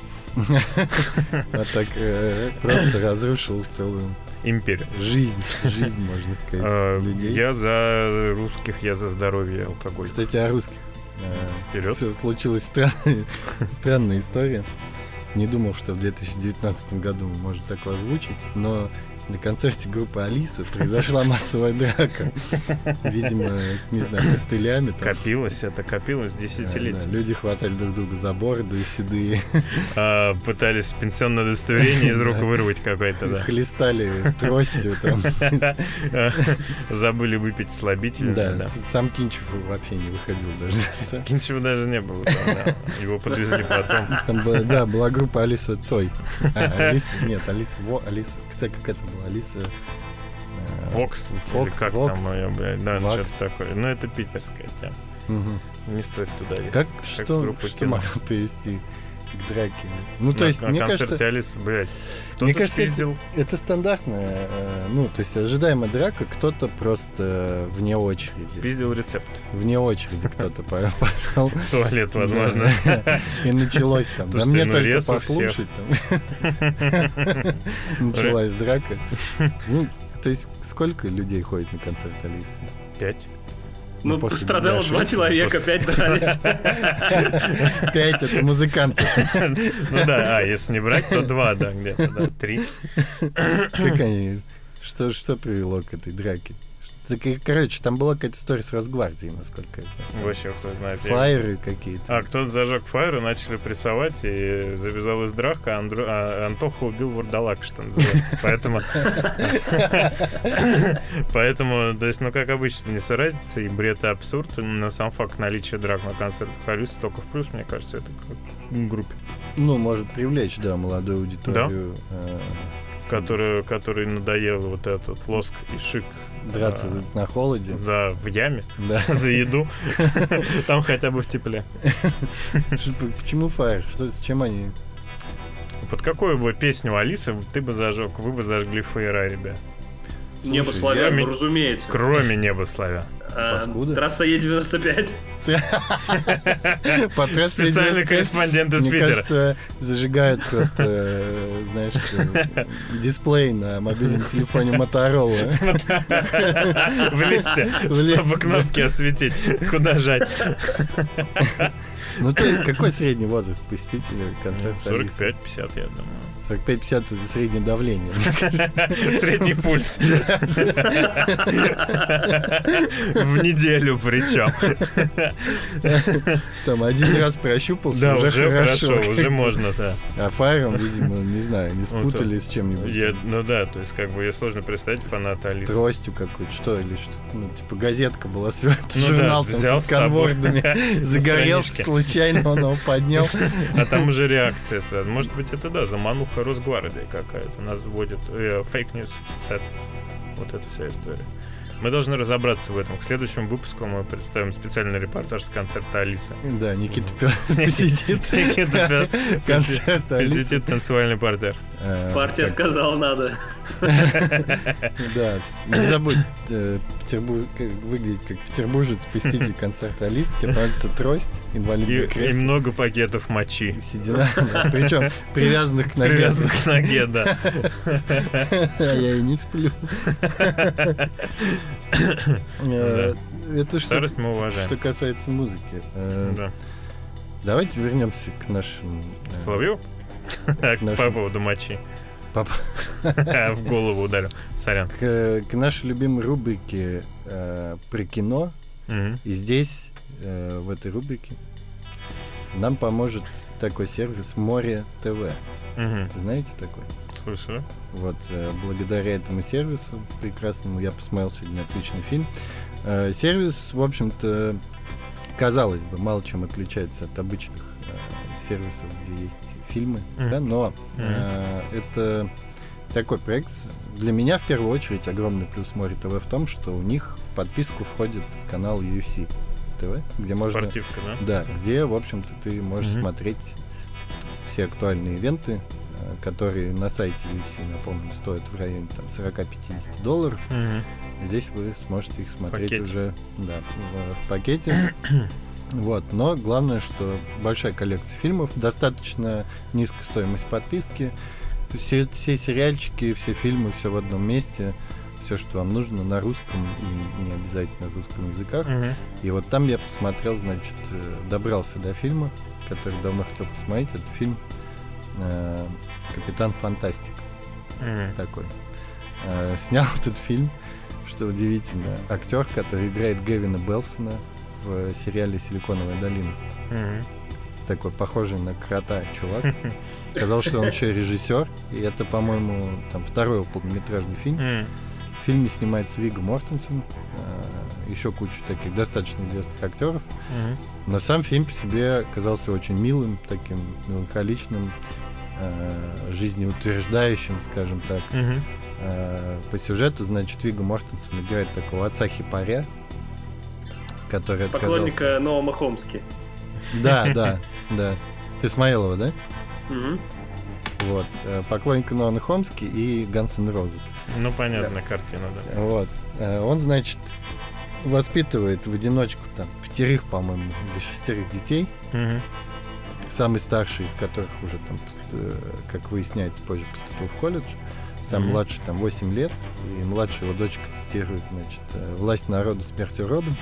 Вот так просто разрушил целую империю. Жизнь. Жизнь, можно сказать, людей. Я за русских, я за здоровье алкоголь. Кстати, о русских. Вперед. Случилась странная история. Не думал, что в две тысячи девятнадцатом году можно такое озвучить, но на концерте группы Алиса произошла массовая драка. Видимо, не знаю, костылями. Там. Копилось, это копилось десятилетия. Да, да. Люди хватали друг друга за бороды седые. А, пытались пенсионное удостоверение из рук вырвать какое-то, да. Хлестали с тростью там. Забыли выпить слабительное. Да, сам Кинчев вообще не выходил даже. Кинчева даже не было там, его подвезли потом. Там была, да, была группа Алиса Цой. А, Алиса, нет, Алиса, во, Алиса, как это была? Алиса... Вокс. Фокс, как Вокс, там ее, блядь, да, Вакс. что-то такое. Ну, это питерская тема. Угу. Не стоит туда лезть. Как, как что, что могло привести к драке? Ну, то на, есть, на мне концерте кажется... Алисы, блядь, кто-то Мне кажется, спиздил. Это, это стандартная, э, ну, то есть, ожидаемая драка, кто-то просто вне очереди. Спиздил рецепт. Вне очереди кто-то пошел. В туалет, возможно. И началось там. Да мне только послушать там. Началась драка. Ну, то есть, сколько людей ходит на концерт Алисы? Пять. Ну, пострадало два человека, пять дрались. Пять — это музыканты. Ну да, а если не брать, то два, да, где-то, да, три. Как они... Что, что привело к этой драке? Короче, там была какая-то история с Росгвардией, насколько я знаю. Вообще, кто знает. Фаеры какие-то. А, кто-то зажег фаеры, начали прессовать, и завязалась драка, а Андрю... а Антоха убил вурдалак, что называется. Поэтому... Поэтому, то есть, ну, как обычно, не разница, и бред, и абсурд, но сам факт наличия драк на концертах Алисы только в плюс, мне кажется, это как группе. Ну, может привлечь, да, молодую аудиторию. Который, который надоел вот этот лоск и шик. Драться а, на холоде. Да, в яме. Да. За еду. Там хотя бы в тепле. Почему фаер? Что, с чем они? Под какую бы песню Алисы ты бы зажег, вы бы зажгли фаера, ребят? Небо славян, ну, разумеется. Кроме неба славян. Паскуда? Трасса Е девяносто пять. Специальный корреспондент из Питера. Мне кажется, зажигают просто, знаешь, дисплей на мобильном телефоне Motorola. В лифте, чтобы кнопки осветить. Куда жать? Ну, ты какой средний возраст посетителя концерта сорок пять пятьдесят, я думаю. сорок пять пятьдесят это среднее давление. Средний пульс. В неделю причем. Там один раз прощупался, Да, уже уже хорошо. хорошо, уже можно, да. А Файром, видимо, не знаю, не спутали с чем-нибудь. Я- Ну да, то есть как бы ей сложно представить фаната С Алисы. тростью какой-то, что или что? Ну, типа газетка была свернута, Ну да, журнал там взял с с собой. сканвордами, загорелся страничке. случайно, он его поднял. А там уже реакция сразу. Может быть, это да, замануха Росгвардии какая-то. Нас вводит фейк-ньюс сет. Вот эта вся история. Мы должны разобраться в этом. К следующему выпуску мы представим специальный репортаж с концерта Алисы. Да, Никита Пётр посетит Никита Пётр концерт Алисы. посетит танцевальный партер. Э, Партия как- сказала надо. Да, с- не забудь э, Петербург, как выглядеть как петербуржец, посетитель концерта Алисы. Тебе понадобится трость, И, инвалидное и кресло, много пакетов мочи. седина, да, причем привязанных к ноге. Привязанных к ноге, да. А я и не сплю. Э, Это что Старость мы уважаем. что касается музыки. Э, Да. Давайте вернемся к нашим... э, Соловьев? К Наш- по поводу мочи. Пап- В голову ударил. Сорян. К, к нашей любимой рубрике э, про кино. Мгм. И здесь, э, в этой рубрике, нам поможет такой сервис Море ТВ. Мгм. Знаете такой? Слышали? Вот, э, благодаря этому сервису прекрасному я посмотрел сегодня отличный фильм. Э, сервис, в общем-то, казалось бы, мало чем отличается от обычных э, сервисов, где есть фильмы, Мгм. да, но э, это такой проект. Для меня, в первую очередь, огромный плюс Море ТВ в том, что у них в подписку входит канал ю эф си ТВ, где можно... Спортивка, да? Да, где, в общем-то, ты можешь Мгм. смотреть все актуальные ивенты, э, которые на сайте ю эф си, напомню, стоят в районе там, сорок-пятьдесят долларов. Мгм. Здесь вы сможете их смотреть Пакете. уже да, в, в пакете. Вот, но главное, что большая коллекция фильмов, достаточно низкая стоимость подписки, все, все сериальчики, все фильмы, все в одном месте, все, что вам нужно на русском и не обязательно на русском языках. Мгм. И вот там я посмотрел, значит, э, добрался до фильма, который давно хотел посмотреть. Это фильм э, «Капитан Фантастик» Мгм. такой. Э, Снял этот фильм, что удивительно, актер, который играет Гэвина Белсона в сериале «Силиконовая долина». Мгм. Такой похожий на крота чувак. Сказал, что он еще и режиссер. И это, по-моему, там второй его полнометражный фильм. Мгм. В фильме снимается Вигго Мортенсен, э, еще куча таких достаточно известных актеров. Мгм. Но сам фильм по себе оказался очень милым, таким меланхоличным, э, жизнеутверждающим, скажем так. Мгм. Э, по сюжету, значит, Вигго Мортенсен играет такого отца-хипаря, который отказался... Поклонника Ноама Хомски. Да, да, да. Ты смотрел его, да? Мгм. Вот. э, Поклонник Ноана Хомски и Guns N' Roses. Ну, понятная картина, да. Вот. Э, Он, значит, воспитывает в одиночку там пятерых, по-моему, или шестерых детей. Мгм. Самый старший из которых уже там, пост- э, как выясняется, позже поступил в колледж. Сам Мгм. младший там восемь лет. И младшая его дочка цитирует, значит, э, «Власть народу, смерть уродам».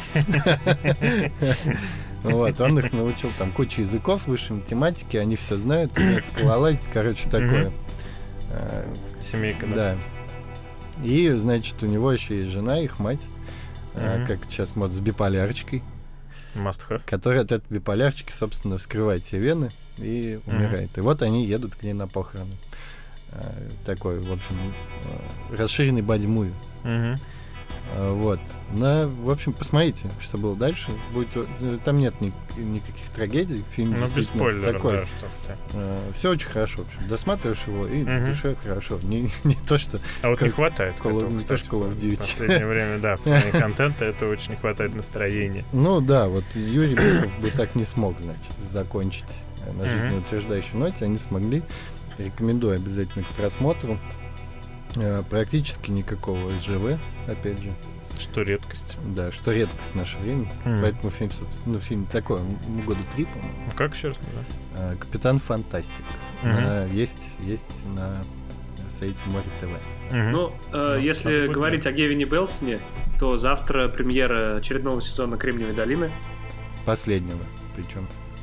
Вот, он их научил там кучу языков, высшей математики, они все знают, умеют скалолазить, короче, такое. Э, Семейка, да. Да. И, значит, у него еще есть жена, их мать, э, Мгм. как сейчас мод с биполярочкой, Must have. которая от этой биполярчики, собственно, вскрывает все вены и Мгм. умирает. И вот они едут к ней на похороны. Э, Такой, в общем, э, расширенный бади-муви. Мгм. Э, Вот. На, в общем, посмотрите, что было дальше. Будет, э, там нет ни- никаких трагедий. Фильм Ну, без действительно спойлеров, такой. да, что все очень хорошо. В общем, досматриваешь его, и на Мгм. душе хорошо. Не, не то, что... А вот Как не хватает. Call of- этого, не то, кстати, что Call of Duty. В последнее время, да, в плане контента это очень не хватает настроения. Ну да, вот Юрий Быков бы так не смог, значит, закончить э, на Мгм. жизнеутверждающей ноте. Они смогли. Рекомендую обязательно к просмотру. Э, Практически никакого эс жэ вэ, опять же. Что редкость. Да, что редкость в наше время. Мгм. Поэтому фильм, собственно, ну, фильм такой, ему года три, по-моему. Ну, как еще раз называется? Э, «Капитан Фантастик». Мгм. На- есть, есть на сайте Море ТВ. Мгм. Ну, э, Ну, если надо будет, говорить да. о Гевине Белсоне, то завтра премьера очередного сезона «Кремниевой долины». Последнего, причем.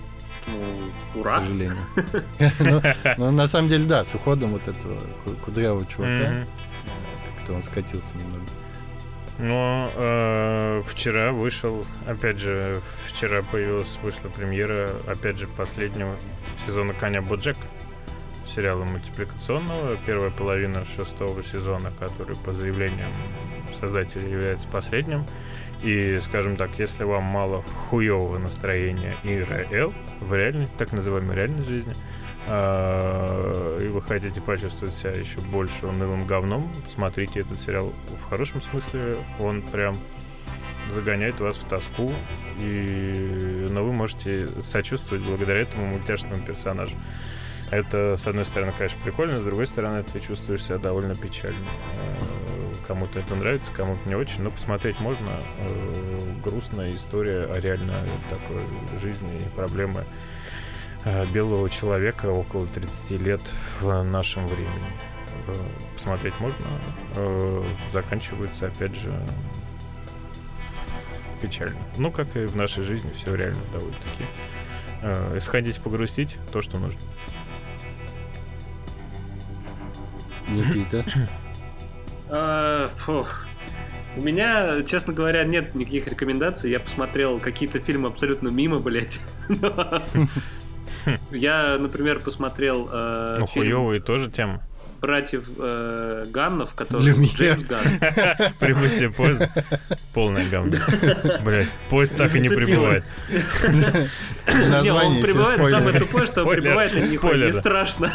Ну, к ура. сожалению. Ну, ну, на самом деле, да, с уходом вот этого ку- кудрявого чувака, Мгм. как-то он скатился немного. Но э, вчера вышел, опять же, вчера появилась, вышла премьера, опять же, последнего сезона «Коня Боджека», сериала мультипликационного, первая половина шестого сезона, который по заявлениям создателей является последним. И, скажем так, если вам мало хуевого настроения и ИРЛ в реальной, так называемой реальной жизни, а, и вы хотите почувствовать себя еще больше унылым говном, смотрите этот сериал в хорошем смысле. Он прям загоняет вас в тоску, и, но вы можете сочувствовать благодаря этому мультяшному персонажу. Это, с одной стороны, конечно, прикольно, с другой стороны, ты чувствуешь себя довольно печально. Кому-то это нравится, кому-то не очень, но посмотреть можно. Грустная история о реальной такой жизни и проблемы белого человека около тридцати лет в нашем времени. Посмотреть можно. Заканчивается, опять же, печально. Ну, как и в нашей жизни, все реально довольно-таки. Сходить погрустить — то, что нужно. Никита. А, фу. У меня, честно говоря, нет никаких рекомендаций. Я посмотрел какие-то фильмы абсолютно мимо, блять. Я, например, посмотрел э, Ну, фильм хуёвые тоже тема. братьев э, Ганнов, которые Люмьер. Джеймс Ганн. Прибытие поезда. Полное говно. Блять, поезд так и не Зацепило. прибывает. В Не, он названии все прибывает, самое спойлеры. тупое, что он Спойлер, прибывает, и нихуя спойлер, не да. страшно.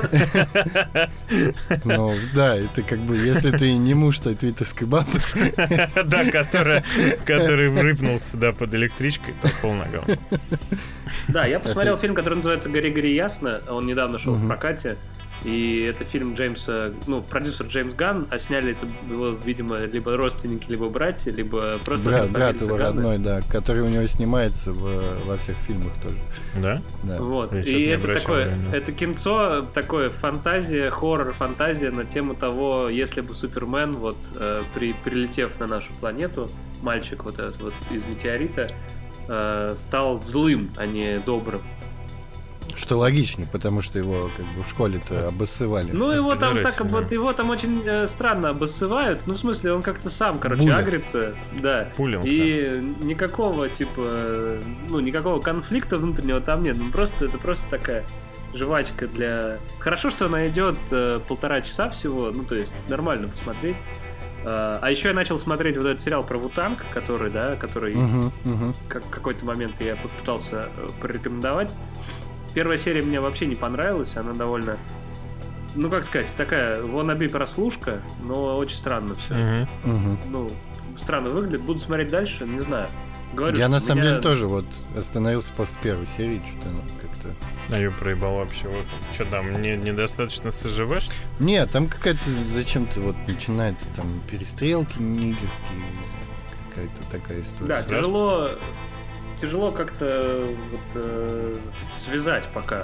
Ну, да, это как бы, если ты не муж той твиттерской бабы, Да, которая, который рыпнул сюда под электричкой, то полное говно. Да, я посмотрел фильм, который называется «Гори, гори, ясно». Он недавно шел в Мгм. прокате. И это фильм Джеймса, ну, продюсер Джеймс Ганн, а сняли это его, видимо, либо родственники, либо братья, либо просто брат, один брат фамилия его Ганна. родной, да, который у него снимается в- во всех фильмах тоже. Да? Да. Вот. Я И чё-то не это обращал такое, внимания. это кинцо, такое фантазия, хоррор-фантазия на тему того, если бы Супермен, вот, э, при, прилетев на нашу планету, мальчик вот этот вот из метеорита, э, стал злым, а не добрым. Что логичнее, потому что его как бы в школе-то обоссывали. Ну, все. его там пидорасина. так, вот его там очень э, странно обоссывают. Ну, в смысле, он как-то сам, короче, Булят. агрится. Да. Пулем. И никакого, типа, э, ну, никакого конфликта внутреннего там нет. Ну, просто, это просто такая жвачка для... Хорошо, что она идет э, полтора часа всего. Ну, то есть, нормально посмотреть. Э, а еще я начал смотреть вот этот сериал про Вутанг, который, да, который Мгм, мгм. как в какой-то момент я попытался э, порекомендовать. Первая серия мне вообще не понравилась, она довольно, ну как сказать, такая wannabe прослушка, но очень странно все. Мгм. Мгм. Ну, странно выглядит. Буду смотреть дальше, не знаю. Говорю, Я что на самом меня- деле тоже вот остановился после первой серии, что-то ну, как-то... А я проебал вообще выход. Что там, не, недостаточно СЖВ? что ли? Нет, там какая-то зачем-то вот начинается там перестрелки нигерские, какая-то такая история. Да, Сразу? тяжело, тяжело как-то вот, э, связать пока.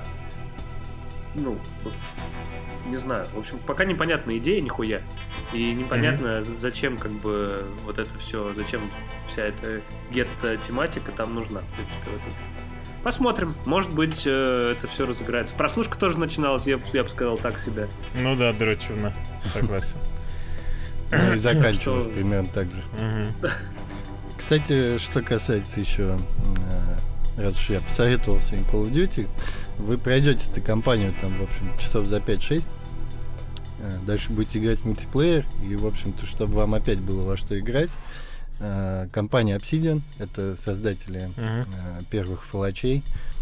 Ну, вот, не знаю. В общем, пока непонятна идея нихуя. И непонятно, з- зачем как бы вот это все, зачем вся эта гетто-тематика там нужна. В принципе, в этом. Посмотрим. Может быть, э, это все разыграется. Прослушка тоже начиналась, я, б- я бы сказал, так себе. Ну да, дрочуна. Согласен. Ну, и заканчивалось Что- примерно так же. Мгм. Кстати, что касается еще, э, раз уж я посоветовал сегодня Call of Duty, вы пройдете эту кампанию там, в общем, часов за пять-шесть. Э, Дальше будете играть в мультиплеер. И, в общем-то, чтобы вам опять было во что играть, э, компания Obsidian, это создатели Мгм. э, первых фалачей,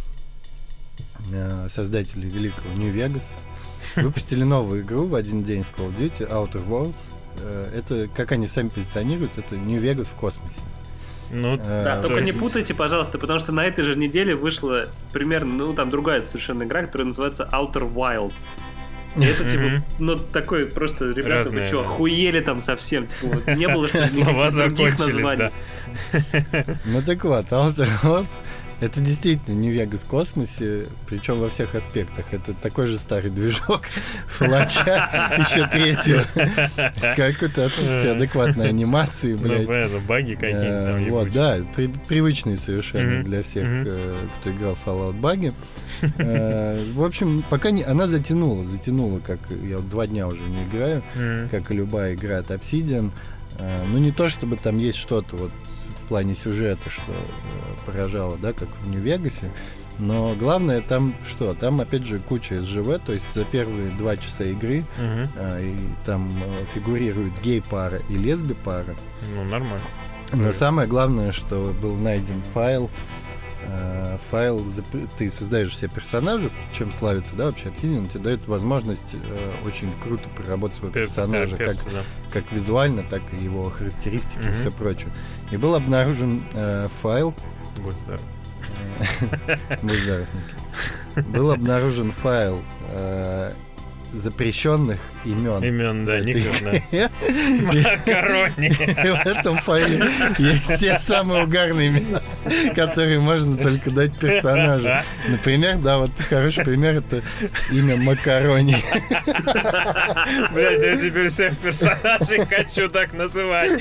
э, создатели великого New Vegas, выпустили новую игру в один день с Call of Duty, Outer Worlds. Э, Это, как они сами позиционируют, это New Vegas в космосе. Ну, Э, Да, то только не есть- путайте, пожалуйста, потому что на этой же неделе вышла примерно, ну, там другая совершенно игра, которая называется Outer Wilds. И это, типа, Мгм. ну, такой просто, ребята, вы Разные, что, да. охуели там совсем? Типа, вот не было, что ли, Слова никаких других закончились, названий? да. Ну так вот, Outer Worlds — Это действительно Нью-Вегас в космосе, причем во всех аспектах. Это такой же старый движок Флача, еще третьего. С какой-то отсутствие адекватной анимации, блядь. Ну, понятно, баги какие-то там Вот, ебучие. да, при- привычные совершенно Мгм. для всех, Мгм. э, кто играл в Fallout баги. Э, В общем, пока не... она затянула, затянула, как я вот два дня уже не играю, Мгм. как и любая игра от Obsidian. Э, Ну, не то, чтобы там есть что-то вот в плане сюжета, что э, поражало, да, как в Нью-Вегасе. Но главное там что? Там, опять же, куча эс джи ви, то есть за первые два часа игры Мгм. э, и там э, фигурирует гей-пара и лесби-пара. Ну, нормально. Но Мгм. самое главное, что был найден файл. э, Файл, зап- ты создаешь себе персонажа, чем славится, да, вообще Obsidian, он тебе дает возможность э, очень круто проработать своего Пер- персонажа, пер- как, перса, да. как визуально, так и его характеристики и Мгм. все прочее. И был обнаружен э, файл, Будь здоров. э, будь здоров, Никита. Был обнаружен файл э, запрещенных имен. Имен, да, этой никак, да. игры. Макарони. И в этом файле есть все самые угарные имена, которые можно только дать персонажу. Например, да, вот хороший пример — это имя Макарони. Блядь, я теперь всех персонажей хочу так называть.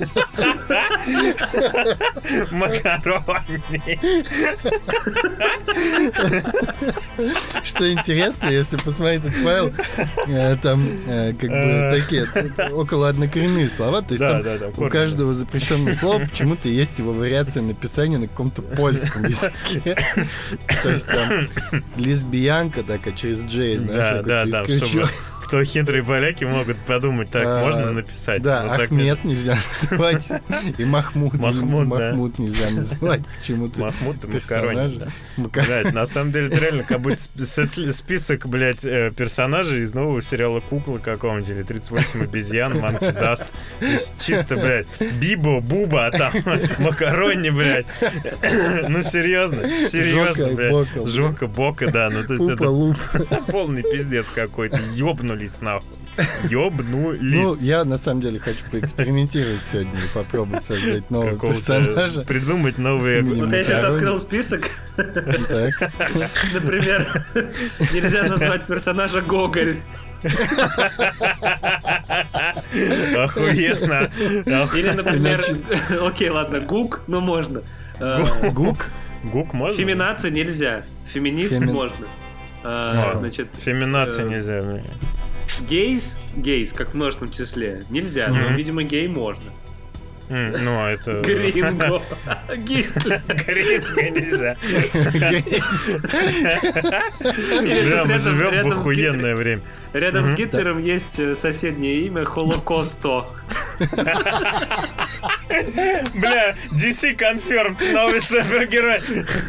Макарони. Что интересно, если посмотреть этот файл, э, там э, как бы такие э, около однокоренные слова, то есть Да, там да, да. у каждого запрещенного слова почему-то есть его вариация написания на каком-то польском языке. То есть там лесбиянка такая через Джей, Да, знаешь, да, такой да, через чтобы крючок. кто хитрые поляки могут подумать, так, А, можно написать? Да, Вот так Ахмед нельзя называть. И Махмуд. Махмуд, да. Махмуд нельзя называть почему-то. Махмуд и Макарони, персонажа. да. Мака- Блядь, на самом деле, это реально как будто сп- сет- список, блядь, э, персонажей из нового сериала «Куклы» какого-нибудь, или тридцать восемь обезьян, Манки Даст. То есть чисто, блядь, Бибо, Буба, а там Макарони, блядь. Ну, серьезно, серьезно, Жока и блядь. Бока, блядь. Жока, Бока, да, ну, то есть Пупа, луп. это полный пиздец какой-то. Ёбнулись, нахуй. Ну, Ёбнулись. я на самом деле хочу поэкспериментировать сегодня и попробовать создать нового Какого-то персонажа. придумать новые... с именем Вот я сейчас Макарони. открыл список. Так. Например, нельзя назвать персонажа Гоголь. Охуенно. Ох- Или, например, Иначе- окей, ладно, Гук, ну можно. Э, Гук. Гук можно? Феминация нельзя. Феминист Феми- можно. А, А, Значит, Феминация э, нельзя. блин. гейс, гейс, как в множественном числе, нельзя, но, Мгм. видимо, гей можно. М, Ну, а это... Гринго. Гитлер. Гринго нельзя. Или Да, тут мы рядом- живем в рядом с охуенное время. Гит- Рядом Мгм. с Гитлером есть э, соседнее имя Холокосто. Бля, ди си Confirmed, новый супергерой.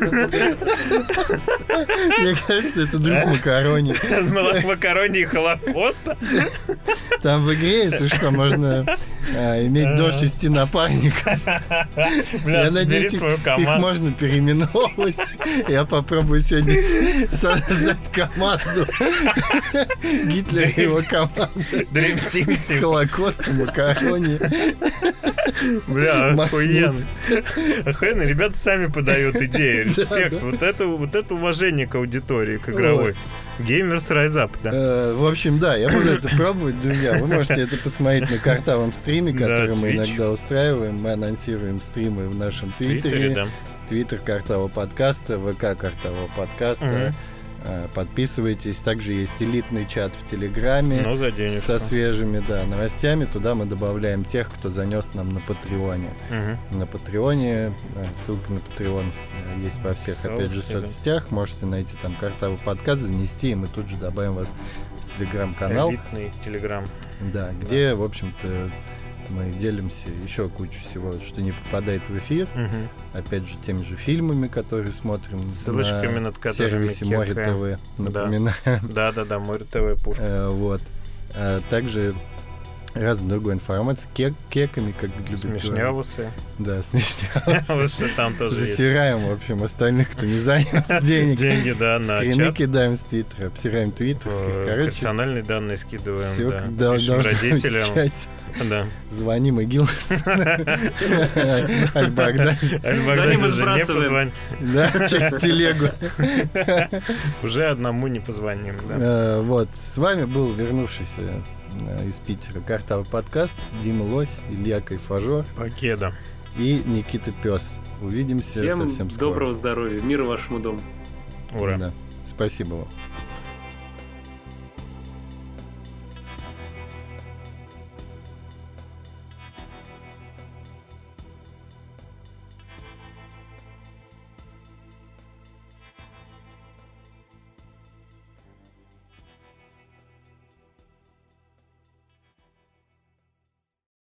Мне кажется, это друг Макарони. Макарони и Холокоста. Там в игре, если что, можно а, иметь до шести напарников. Бля, Я собери надеюсь, их, свою их команду. можно переименовывать. Я попробую сегодня с- создать команду. Гитлер и его команда. Dream Team, типа. Холокост, Макарони. Бля, Махмуд. охуенно. Охуенно, ребята сами подают идеи. Респект. да. Вот это, вот это уважение к аудитории, к игровой. Gamers Rise Up, да. Э, В общем, да, я буду это пробовать, друзья. Вы можете это посмотреть на картавом стриме, Да, который мы Twitch. иногда устраиваем. Мы анонсируем стримы в нашем Твиттере, твиттере. да. Твиттер Картавого подкаста, ВК Картавого подкаста. Мгм. Э, Подписывайтесь. Также есть элитный чат в Телеграме Но за денежку. со свежими, да, новостями. Туда мы добавляем тех, кто занес нам на Патреоне. Мгм. На Патреоне, э, ссылка на Патреон э, есть во всех, опять же, Ссылочки, да. соцсетях. Можете найти там Картавый подкаст, занести, и мы тут же добавим вас в Телеграм-канал. Элитный телеграм. Да, где, в общем-то, мы делимся еще кучу всего, что не попадает в эфир. Мгм. Опять же, теми же фильмами, которые смотрим Ссылочками, на над которыми сервисе Море кекаем. ТВ. Напоминаю. Да-да-да, Море ТВ пушка. Э, Вот. А также разной другой информации, кек, кеками, как любят говорить. Смешнявусы. Да, смешнявусы. Лучше там тоже есть. Засираем, в общем, остальных, кто не занялся, денег. Деньги, да, на Скрины чат. кидаем с Твиттера, обсираем твиттерские. Э, Короче, Персональные данные скидываем, все да. как дол- Пишем должно быть в родителям. чате. Да. Звоним ИГИЛ. Аль-Багдад. Аль-Багдади мы уже не сбрасываем. позвоним. Да, через телегу. Уже одному не позвоним, да. Э, Вот, с вами был вернувшийся э, из Питера Картавый подкаст Дима Лось, Илья Кайфажор Покеда. и Никита Пес. Увидимся Всем совсем скоро. доброго здоровья, мира вашему дому. Ура. Да. Спасибо вам.